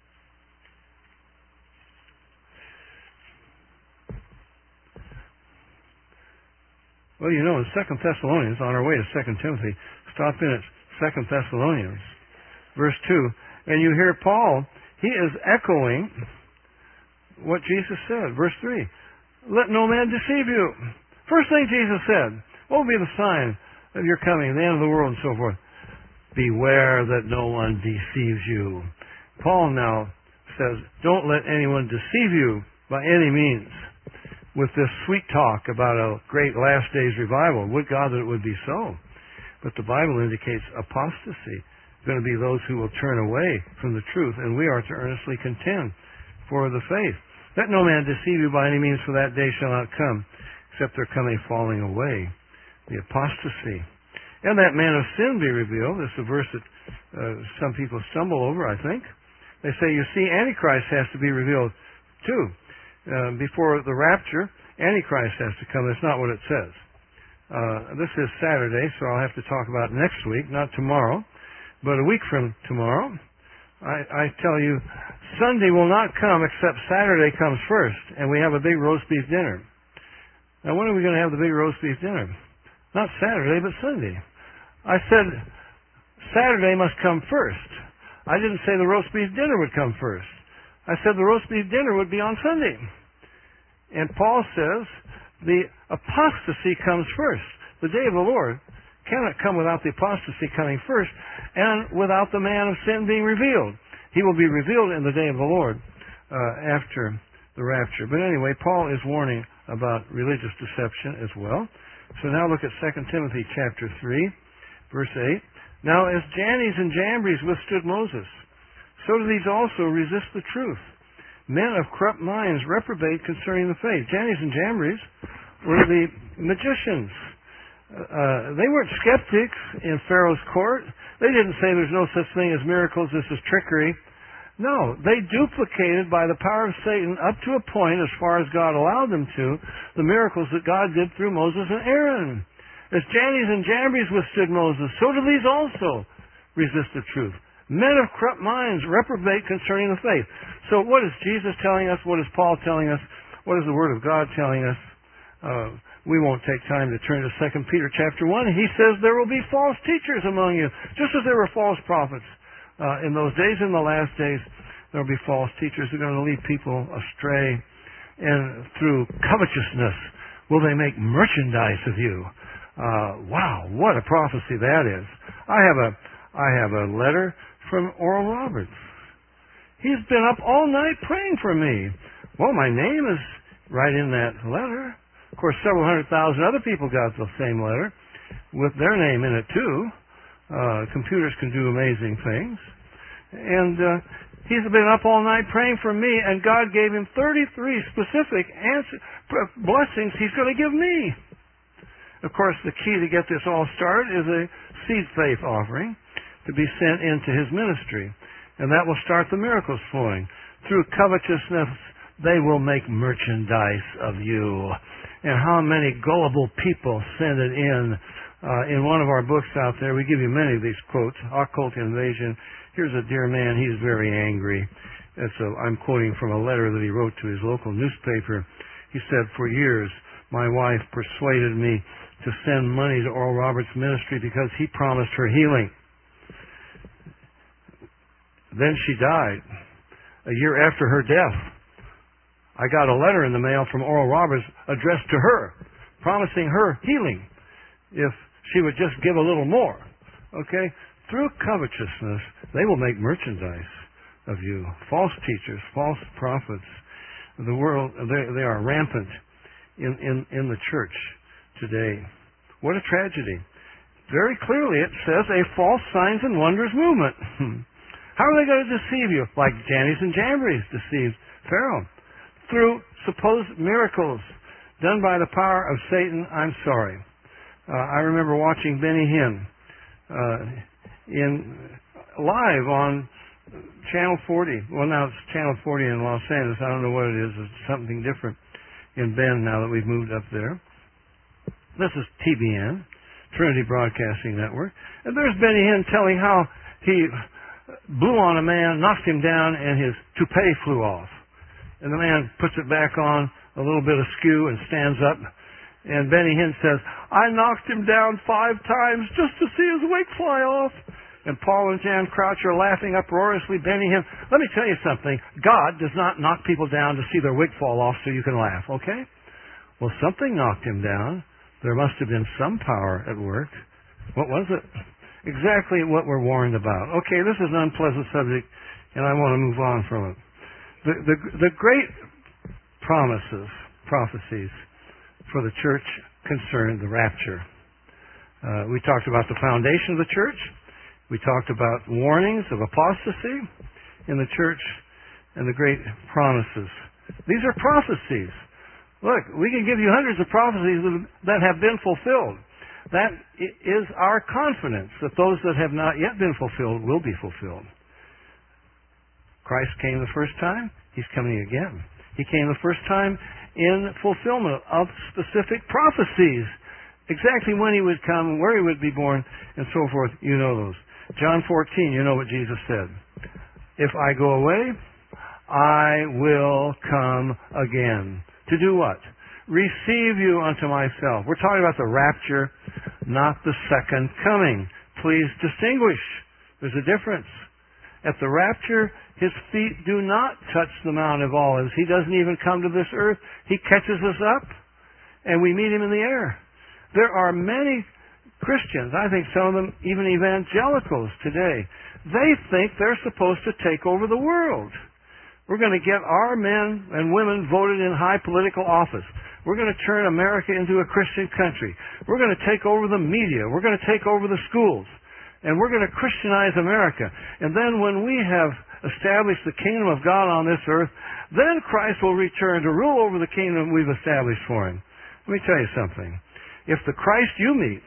Well, you know, in Second Thessalonians, on our way to Second Timothy, stop in at Second Thessalonians, verse two, and you hear Paul, he is echoing what Jesus said. Verse three, let no man deceive you. First thing Jesus said, what will be the sign of your coming, the end of the world, and so forth? Beware that no one deceives you. Paul now says, don't let anyone deceive you by any means with this sweet talk about a great last days revival. Would God that it would be so. But the Bible indicates apostasy. Going to be those who will turn away from the truth, and we are to earnestly contend for the faith. Let no man deceive you by any means, for that day shall not come, except there come a falling away, the apostasy. And that man of sin be revealed. This is a verse that uh, some people stumble over, I think. They say, you see, Antichrist has to be revealed too. Uh, before the rapture, Antichrist has to come. That's not what it says. Uh, this is Saturday, so I'll have to talk about it next week, not tomorrow. But a week from tomorrow, I, I tell you, Sunday will not come except Saturday comes first, and we have a big roast beef dinner. Now, when are we going to have the big roast beef dinner? Not Saturday, but Sunday. I said Saturday must come first. I didn't say the roast beef dinner would come first. I said the roast beef dinner would be on Sunday. And Paul says the apostasy comes first. The day of the Lord cannot come without the apostasy coming first and without the man of sin being revealed. He will be revealed in the day of the Lord uh, after the rapture. But anyway, Paul is warning about religious deception as well. So now look at Second Timothy chapter three, verse eight. Now as Jannes and Jambres withstood Moses, so do these also resist the truth. Men of corrupt minds reprobate concerning the faith. Jannes and Jambres were the magicians. Uh, they weren't skeptics in Pharaoh's court. They didn't say there's no such thing as miracles, this is trickery. No, they duplicated by the power of Satan up to a point, as far as God allowed them to, the miracles that God did through Moses and Aaron. As Jannes and Jambres withstood Moses, so do these also resist the truth. Men of corrupt minds reprobate concerning the faith. So what is Jesus telling us? What is Paul telling us? What is the Word of God telling us? Uh, we won't take time to turn to Second Peter chapter one. He says there will be false teachers among you, just as there were false prophets. Uh, in those days, in the last days, there will be false teachers who are going to lead people astray. And through covetousness will they make merchandise of you. Uh, wow, what a prophecy that is. I have a, I have a letter from Oral Roberts. He's been up all night praying for me. Well, my name is right in that letter. Of course, several hundred thousand other people got the same letter with their name in it too. Uh, computers can do amazing things. And uh, he's been up all night praying for me, and God gave him thirty-three specific answer, blessings he's going to give me. Of course, the key to get this all started is a seed faith offering to be sent into his ministry. And that will start the miracles flowing. Through covetousness, they will make merchandise of you. And how many gullible people send it in. Uh, in one of our books out there, we give you many of these quotes. Occult Invasion. Here's a dear man. He's very angry. It's a, I'm quoting from a letter that he wrote to his local newspaper. He said, for years, my wife persuaded me to send money to Oral Roberts' ministry because he promised her healing. Then she died. A year after her death, I got a letter in the mail from Oral Roberts addressed to her, promising her healing if she would just give a little more. Okay? Through covetousness, they will make merchandise of you. False teachers, false prophets. The world, they, they are rampant in, in, in the church today. What a tragedy. Very clearly it says a false signs and wonders movement. How are they going to deceive you? Like Jannes and Jambres deceived Pharaoh. Through supposed miracles done by the power of Satan, I'm sorry. Uh, I remember watching Benny Hinn uh, in live on Channel forty. Well, now it's Channel forty in Los Angeles. I don't know what it is. It's something different in Bend now that we've moved up there. This is T B N, Trinity Broadcasting Network. And there's Benny Hinn telling how he blew on a man, knocked him down, and his toupee flew off. And the man puts it back on, a little bit askew, and stands up. And Benny Hinn says, I knocked him down five times just to see his wig fly off. And Paul and Jan Crouch are laughing uproariously. Benny Hinn, let me tell you something. God does not knock people down to see their wig fall off so you can laugh, okay? Well, something knocked him down. There must have been some power at work. What was it? Exactly what we're warned about. Okay, this is an unpleasant subject, and I want to move on from it. The, the, the great promises, prophecies for the church concern the rapture. Uh, we talked about the foundation of the church. We talked about warnings of apostasy in the church and the great promises. These are prophecies. Look, we can give you hundreds of prophecies that have been fulfilled. That is our confidence that those that have not yet been fulfilled will be fulfilled. Christ came the first time. He's coming again. He came the first time in fulfillment of specific prophecies. Exactly when He would come, where He would be born, and so forth. You know those. John fourteen, you know what Jesus said. If I go away, I will come again. To do what? Receive you unto myself. We're talking about the rapture, not the second coming. Please distinguish. There's a difference. At the rapture, His feet do not touch the Mount of Olives. He doesn't even come to this earth. He catches us up, and we meet Him in the air. There are many Christians, I think some of them even evangelicals today, they think they're supposed to take over the world. We're going to get our men and women voted in high political office. We're going to turn America into a Christian country. We're going to take over the media. We're going to take over the schools. And we're going to Christianize America. And then when we have established the kingdom of God on this earth, then Christ will return to rule over the kingdom we've established for Him. Let me tell you something. If the Christ you meet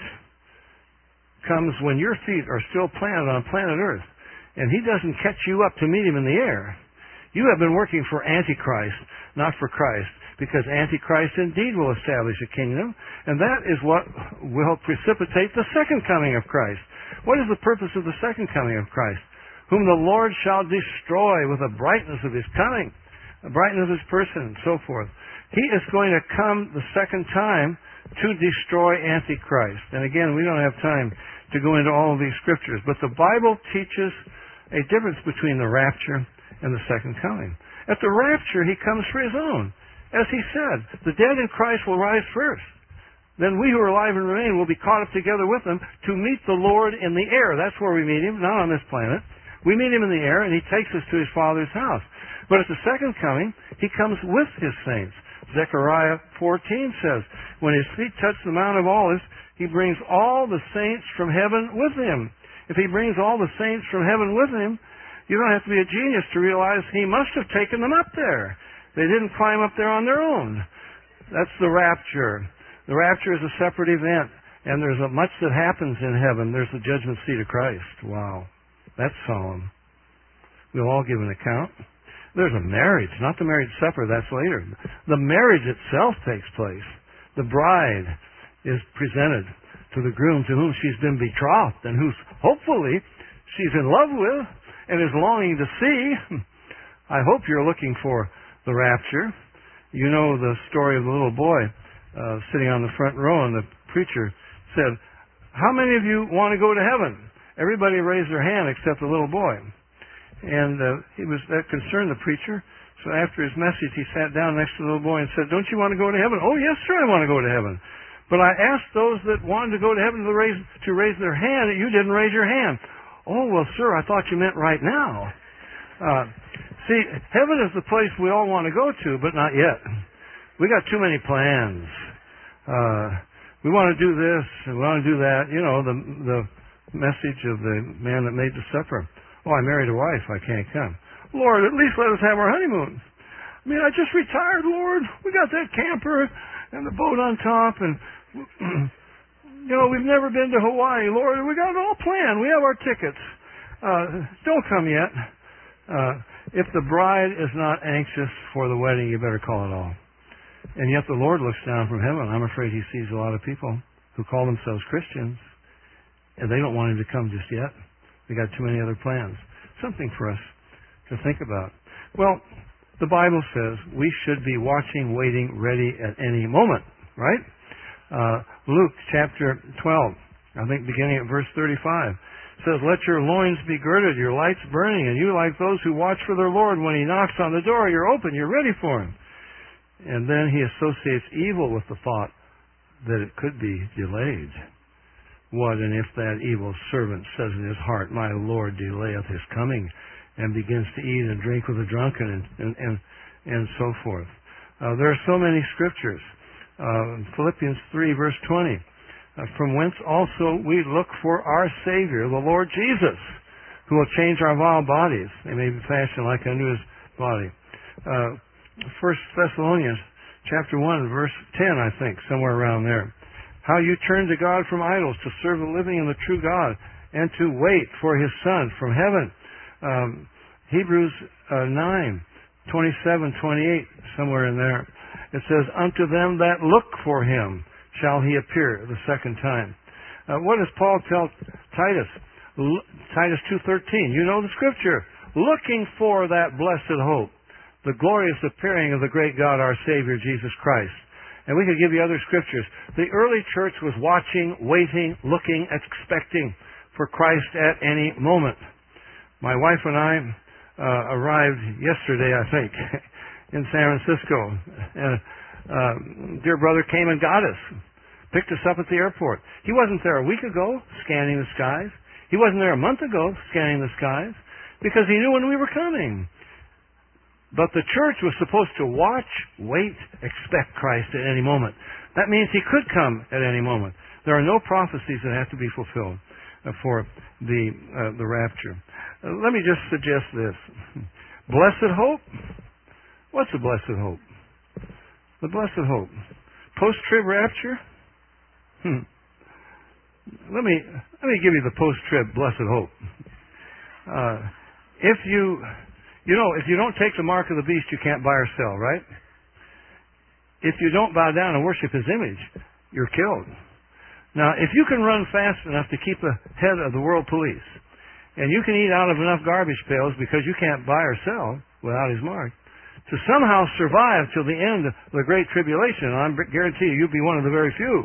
comes when your feet are still planted on planet earth, and He doesn't catch you up to meet Him in the air, you have been working for Antichrist, not for Christ, because Antichrist indeed will establish a kingdom, and that is what will precipitate the second coming of Christ. What is the purpose of the second coming of Christ? Whom the Lord shall destroy with the brightness of His coming, the brightness of His person, and so forth. He is going to come the second time to destroy Antichrist. And again, we don't have time to go into all of these scriptures, but the Bible teaches a difference between the rapture and the second coming. At the rapture, He comes for His own. As He said, the dead in Christ will rise first. Then we who are alive and remain will be caught up together with them to meet the Lord in the air. That's where we meet Him, not on this planet. We meet Him in the air, and He takes us to His Father's house. But at the second coming, He comes with His saints. Zechariah fourteen says, when His feet touch the Mount of Olives, He brings all the saints from heaven with Him. If He brings all the saints from heaven with Him, you don't have to be a genius to realize He must have taken them up there. They didn't climb up there on their own. That's the rapture. The rapture is a separate event, and there's a, much that happens in heaven. There's the judgment seat of Christ. Wow. That's solemn. We'll all give an account. There's a marriage, not the marriage supper, that's later. The marriage itself takes place. The bride is presented to the groom to whom she's been betrothed and who's hopefully she's in love with and is longing to see. I hope you're looking for the rapture. You know the story of the little boy uh, sitting on the front row, and the preacher said, how many of you want to go to heaven? Everybody raised their hand except the little boy. And uh, he was that concerned, the preacher. So after his message, he sat down next to the little boy and said, don't you want to go to heaven? Oh, yes, sir, I want to go to heaven. But I asked those that wanted to go to heaven to raise, to raise their hand, and you didn't raise your hand. Oh, well, sir, I thought you meant right now. Uh, see, heaven is the place we all want to go to, but not yet. We got too many plans. Uh, we want to do this, and we want to do that. You know, the the message of the man that made the supper. Oh, I married a wife. I can't come. Lord, at least let us have our honeymoon. I mean, I just retired, Lord. We got that camper and the boat on top, and you know, we've never been to Hawaii. Lord, we got it all planned. We have our tickets. Uh, don't come yet. Uh, if the bride is not anxious for the wedding, you better call it off. And yet the Lord looks down from heaven. I'm afraid He sees a lot of people who call themselves Christians, and they don't want Him to come just yet. They got too many other plans. Something for us to think about. Well, the Bible says we should be watching, waiting, ready at any moment, right? Uh, Luke chapter twelve, I think beginning at verse thirty-five, says, let your loins be girded, your lights burning, and you like those who watch for their Lord. When He knocks on the door, you're open, you're ready for Him. And then He associates evil with the thought that it could be delayed. What and if that evil servant says in his heart, my Lord delayeth His coming, and begins to eat and drink with the drunken and, and, and, and so forth. Uh, there are so many scriptures. Uh, Philippians three, verse twenty. Uh, from whence also we look for our Savior, the Lord Jesus, who will change our vile bodies. They may be fashioned like unto his body. Uh, First Thessalonians chapter one, verse ten, I think, somewhere around there. How you turn to God from idols to serve the living and the true God, and to wait for his Son from heaven. Um, Hebrews uh, nine, twenty-seven, twenty-eight, somewhere in there. It says, unto them that look for him shall he appear the second time. Uh, what does Paul tell Titus? L- Titus two thirteen. You know the scripture. Looking for that blessed hope, the glorious appearing of the great God, our Savior, Jesus Christ. And we could give you other scriptures. The early church was watching, waiting, looking, expecting for Christ at any moment. My wife and I uh, arrived yesterday, I think, in San Francisco. And uh, dear brother came and got us, picked us up at the airport. He wasn't there a week ago scanning the skies. He wasn't there a month ago scanning the skies because he knew when we were coming. But the church was supposed to watch, wait, expect Christ at any moment. That means he could come at any moment. There are no prophecies that have to be fulfilled uh, for the uh, the rapture. Uh, let me just suggest this. Blessed hope? What's the blessed hope? The blessed hope. Post-trib rapture? Hmm. Let me let me give you the post-trib blessed hope. Uh, if you You know, if you don't take the mark of the beast, you can't buy or sell, right? If you don't bow down and worship his image, you're killed. Now, if you can run fast enough to keep ahead of the world police, and you can eat out of enough garbage pails because you can't buy or sell without his mark, to somehow survive till the end of the Great Tribulation, and I guarantee you, you'll be one of the very few.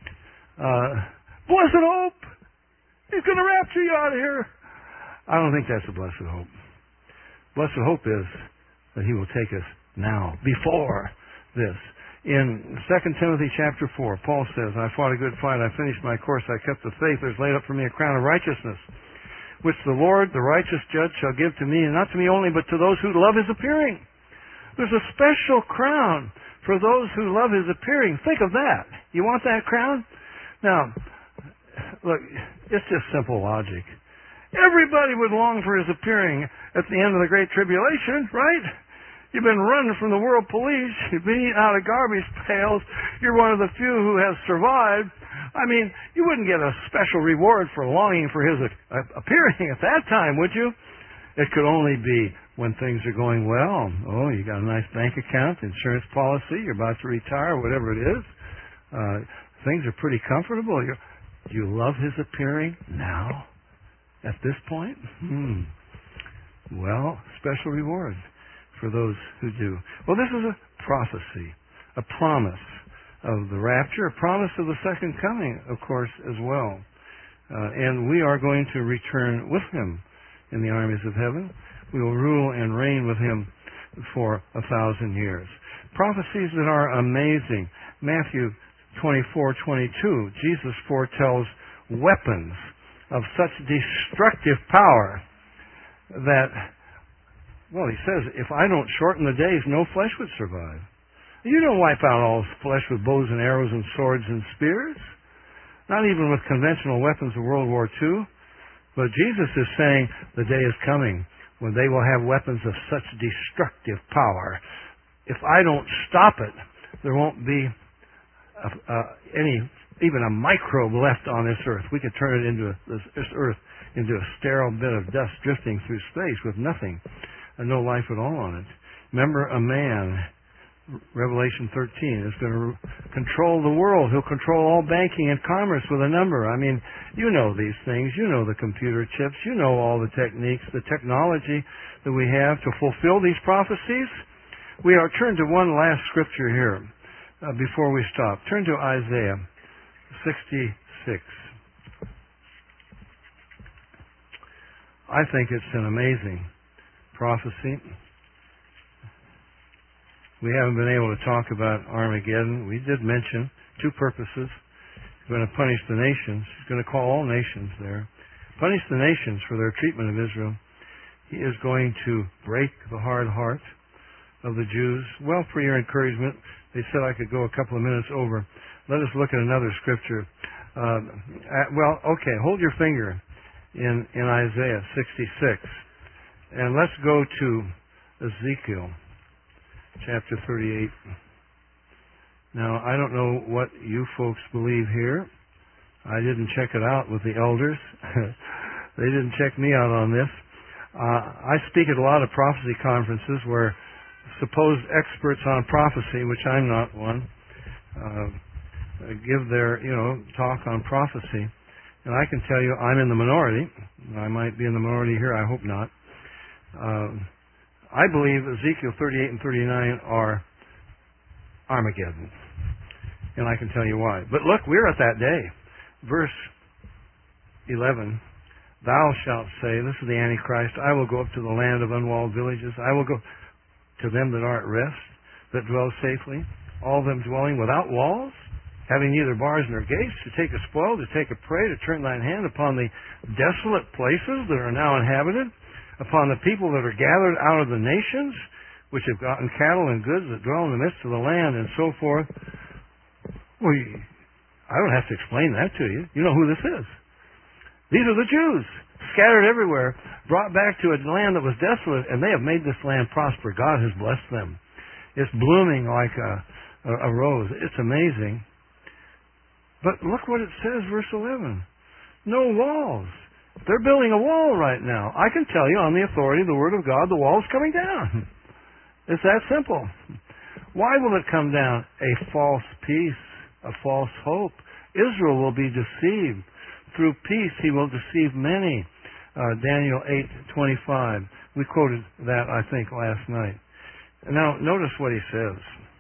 Uh, blessed hope! He's going to rapture you out of here! I don't think that's a blessed hope. Blessed hope is that he will take us now, before this. In Second Timothy chapter four, Paul says, I fought a good fight, I finished my course, I kept the faith, there's laid up for me a crown of righteousness, which the Lord, the righteous judge, shall give to me, and not to me only, but to those who love his appearing. There's a special crown for those who love his appearing. Think of that. You want that crown? Now, look, it's just simple logic. Everybody would long for his appearing at the end of the Great Tribulation, right? You've been running from the world police. You've been eating out of garbage pails. You're one of the few who has survived. I mean, you wouldn't get a special reward for longing for his appearing at that time, would you? It could only be when things are going well. Oh, you got a nice bank account, insurance policy, you're about to retire, whatever it is. Uh, things are pretty comfortable. You're, do you love his appearing now? At this point? Hmm. Well, special reward for those who do. Well, this is a prophecy, a promise of the rapture, a promise of the second coming, of course, as well. Uh, and we are going to return with him in the armies of heaven. We will rule and reign with him for a thousand years. Prophecies that are amazing. Matthew twenty-four twenty-two, Jesus foretells weapons of such destructive power that, well, he says, if I don't shorten the days, no flesh would survive. You don't wipe out all flesh with bows and arrows and swords and spears, not even with conventional weapons of World War Two. But Jesus is saying the day is coming when they will have weapons of such destructive power. If I don't stop it, there won't be uh, uh, any even a microbe left on this earth. We could turn it into a, this, this earth into a sterile bit of dust drifting through space with nothing, and no life at all on it. Remember, a man, Revelation thirteen, is going to control the world. He'll control all banking and commerce with a number. I mean, you know these things. You know the computer chips. You know all the techniques, the technology that we have to fulfill these prophecies. We are turned to one last scripture here uh, before we stop. Turn to Isaiah sixty-six. I think it's an amazing prophecy. We haven't been able to talk about Armageddon. We did mention two purposes. He's going to punish the nations. He's going to call all nations there. Punish the nations for their treatment of Israel. He is going to break the hard heart of the Jews. Well, for your encouragement, they said I could go a couple of minutes over. Let us look at another scripture. Uh, at, well, okay, hold your finger in, in Isaiah sixty-six. And let's go to Ezekiel chapter thirty-eight. Now, I don't know what you folks believe here. I didn't check it out with the elders. They didn't check me out on this. Uh, I speak at a lot of prophecy conferences where supposed experts on prophecy, which I'm not one, uh, give their, you know, talk on prophecy. And I can tell you I'm in the minority. I might be in the minority here. I hope not. Uh, I believe Ezekiel thirty-eight and thirty-nine are Armageddon. And I can tell you why. But look, we're at that day. Verse eleven, thou shalt say, this is the Antichrist, I will go up to the land of unwalled villages. I will go to them that are at rest, that dwell safely, all of them dwelling without walls, having neither bars nor gates, to take a spoil, to take a prey, to turn thine hand upon the desolate places that are now inhabited, upon the people that are gathered out of the nations, which have gotten cattle and goods that dwell in the midst of the land, and so forth. Well, I don't have to explain that to you. You know who this is. These are the Jews, scattered everywhere, brought back to a land that was desolate, and they have made this land prosper. God has blessed them. It's blooming like a, a, a rose. It's amazing. But look what it says, verse eleven. No walls. They're building a wall right now. I can tell you on the authority of the Word of God, the wall's coming down. It's that simple. Why will it come down? A false peace, a false hope. Israel will be deceived. Through peace he will deceive many. Uh, Daniel eight twenty-five. We quoted that, I think, last night. Now, notice what he says.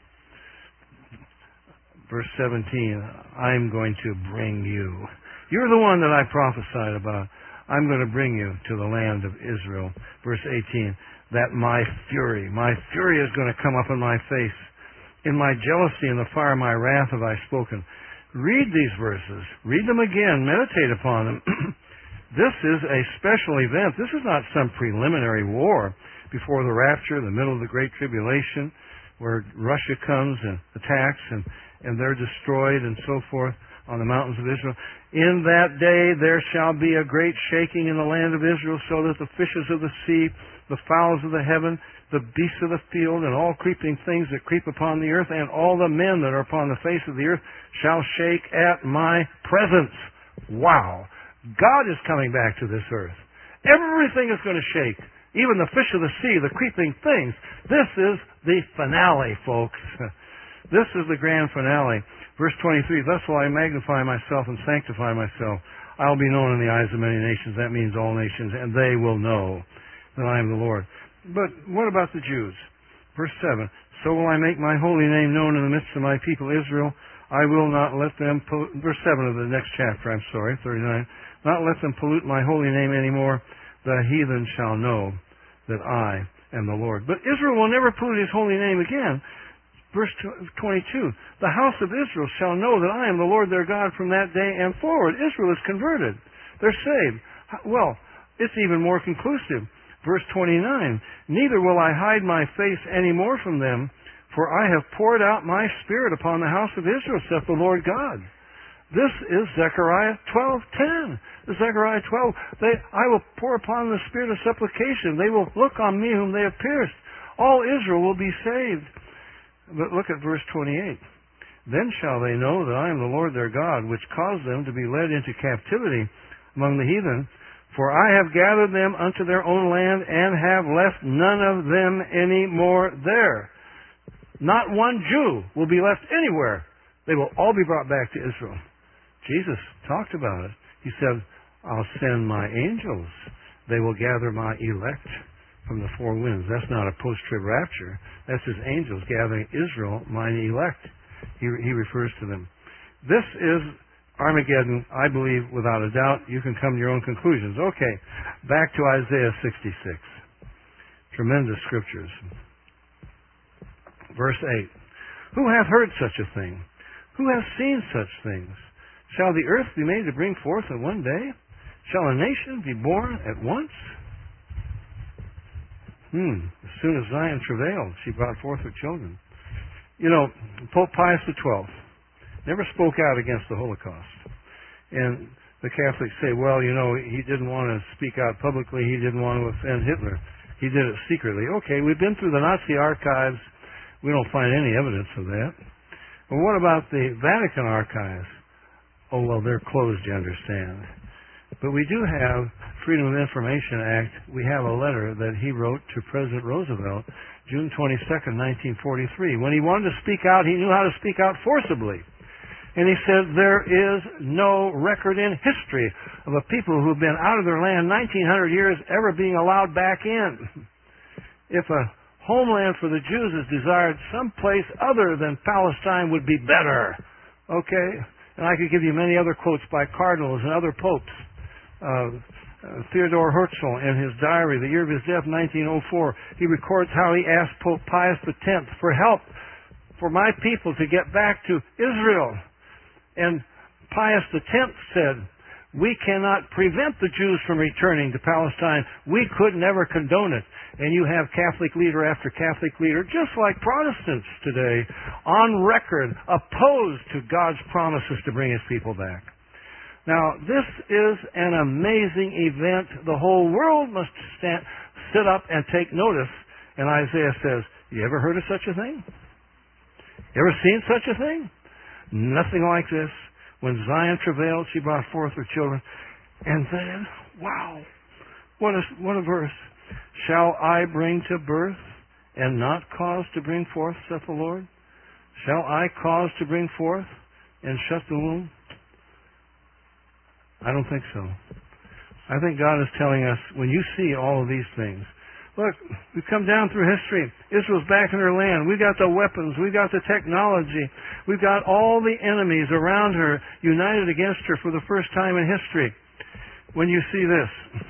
Verse seventeen, I'm going to bring you. You're the one that I prophesied about. I'm going to bring you to the land of Israel. Verse eighteen, that my fury, my fury is going to come up in my face. In my jealousy and the fire of my wrath have I spoken. Read these verses. Read them again. Meditate upon them. This is a special event. This is not some preliminary war before the rapture, the middle of the Great Tribulation, where Russia comes and attacks and, and they're destroyed and so forth on the mountains of Israel. In that day there shall be a great shaking in the land of Israel, so that the fishes of the sea, the fowls of the heaven, the beasts of the field, and all creeping things that creep upon the earth, and all the men that are upon the face of the earth shall shake at my presence. Wow! God is coming back to this earth. Everything is going to shake. Even the fish of the sea, the creeping things. This is the finale, folks. This is the grand finale. Verse twenty-three, thus will I magnify myself and sanctify myself. I will be known in the eyes of many nations. That means all nations. And they will know that I am the Lord. But what about the Jews? Verse seven, so will I make my holy name known in the midst of my people Israel. I will not let them, pollute, verse seven of the next chapter, I'm sorry, thirty-nine, not let them pollute my holy name anymore. The heathen shall know that I am the Lord. But Israel will never pollute his holy name again. Verse twenty-two, the house of Israel shall know that I am the Lord their God from that day and forward. Israel is converted. They're saved. Well, it's even more conclusive. Verse twenty-nine, neither will I hide my face any more from them, for I have poured out my Spirit upon the house of Israel, saith the Lord God. This is Zechariah twelve ten. Zechariah twelve, they, I will pour upon the spirit of supplication. They will look on me whom they have pierced. All Israel will be saved. But look at verse twenty-eight. Then shall they know that I am the Lord their God, which caused them to be led into captivity among the heathen. For I have gathered them unto their own land, and have left none of them any more there. Not one Jew will be left anywhere. They will all be brought back to Israel. Jesus talked about it. He said, I'll send my angels. They will gather my elect from the four winds. That's not a post-trib rapture. That's his angels gathering Israel, mine elect. He, he refers to them. This is Armageddon, I believe, without a doubt. You can come to your own conclusions. Okay, back to Isaiah sixty-six. Tremendous scriptures. Verse eight. Who hath heard such a thing? Who hath seen such things? Shall the earth be made to bring forth in one day? Shall a nation be born at once? Hmm. As soon as Zion travailed, she brought forth her children. You know, Pope Pius the twelfth never spoke out against the Holocaust. And the Catholics say, well, you know, he didn't want to speak out publicly. He didn't want to offend Hitler. He did it secretly. Okay, we've been through the Nazi archives. We don't find any evidence of that. Well, what about the Vatican archives? Oh, well, they're closed, you understand. But we do have Freedom of Information Act. We have a letter that he wrote to President Roosevelt June twenty-second, nineteen forty-three. When he wanted to speak out, he knew how to speak out forcibly. And he said, there is no record in history of a people who have been out of their land nineteen hundred years ever being allowed back in. If a homeland for the Jews is desired, someplace other than Palestine would be better. Okay? And I could give you many other quotes by cardinals and other popes. Uh, uh, Theodore Herzl, in his diary, the year of his death, nineteen oh four, he records how he asked Pope Pius the tenth for help for my people to get back to Israel. And Pius the tenth said, we cannot prevent the Jews from returning to Palestine. We could never condone it. And you have Catholic leader after Catholic leader, just like Protestants today, on record, opposed to God's promises to bring His people back. Now, this is an amazing event. The whole world must stand, sit up and take notice. And Isaiah says, you ever heard of such a thing? You ever seen such a thing? Nothing like this. When Zion travailed, she brought forth her children. And then, wow, what a, what a verse. Shall I bring to birth and not cause to bring forth, saith the Lord? Shall I cause to bring forth and shut the womb? I don't think so. I think God is telling us, when you see all of these things, look, we've come down through history. Israel's back in her land. We've got the weapons. We've got the technology. We've got all the enemies around her united against her for the first time in history. When you see this,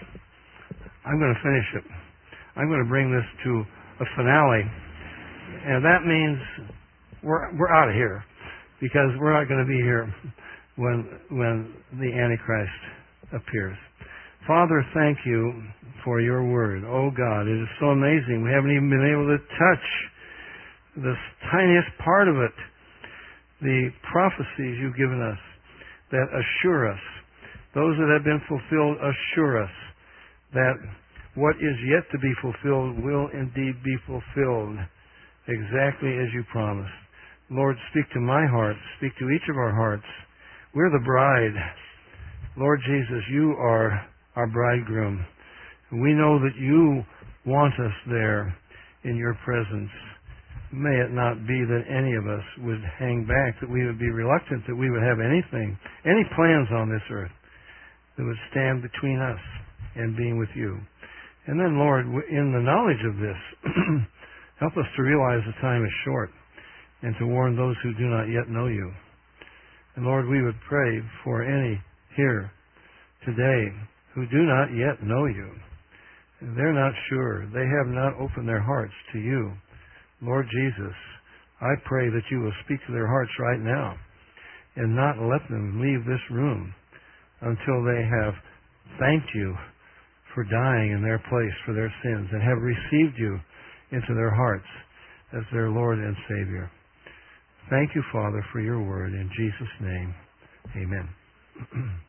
I'm going to finish it. I'm going to bring this to a finale. And that means we're, we're out of here, because we're not going to be here when, when the Antichrist appears. Father, thank you for your word. Oh God, it is so amazing. We haven't even been able to touch the tiniest part of it. The prophecies you've given us that assure us, those that have been fulfilled assure us that what is yet to be fulfilled will indeed be fulfilled exactly as you promised. Lord, speak to my heart. Speak to each of our hearts. We're the bride. Lord Jesus, you are our bridegroom. We know that you want us there in your presence. May it not be that any of us would hang back, that we would be reluctant, that we would have anything, any plans on this earth that would stand between us and being with you. And then, Lord, in the knowledge of this, help us to realize the time is short and to warn those who do not yet know you. And Lord, we would pray for any here today who do not yet know you. They're not sure. They have not opened their hearts to you. Lord Jesus, I pray that you will speak to their hearts right now and not let them leave this room until they have thanked you for dying in their place for their sins and have received you into their hearts as their Lord and Savior. Thank you, Father, for your word. In Jesus' name, amen.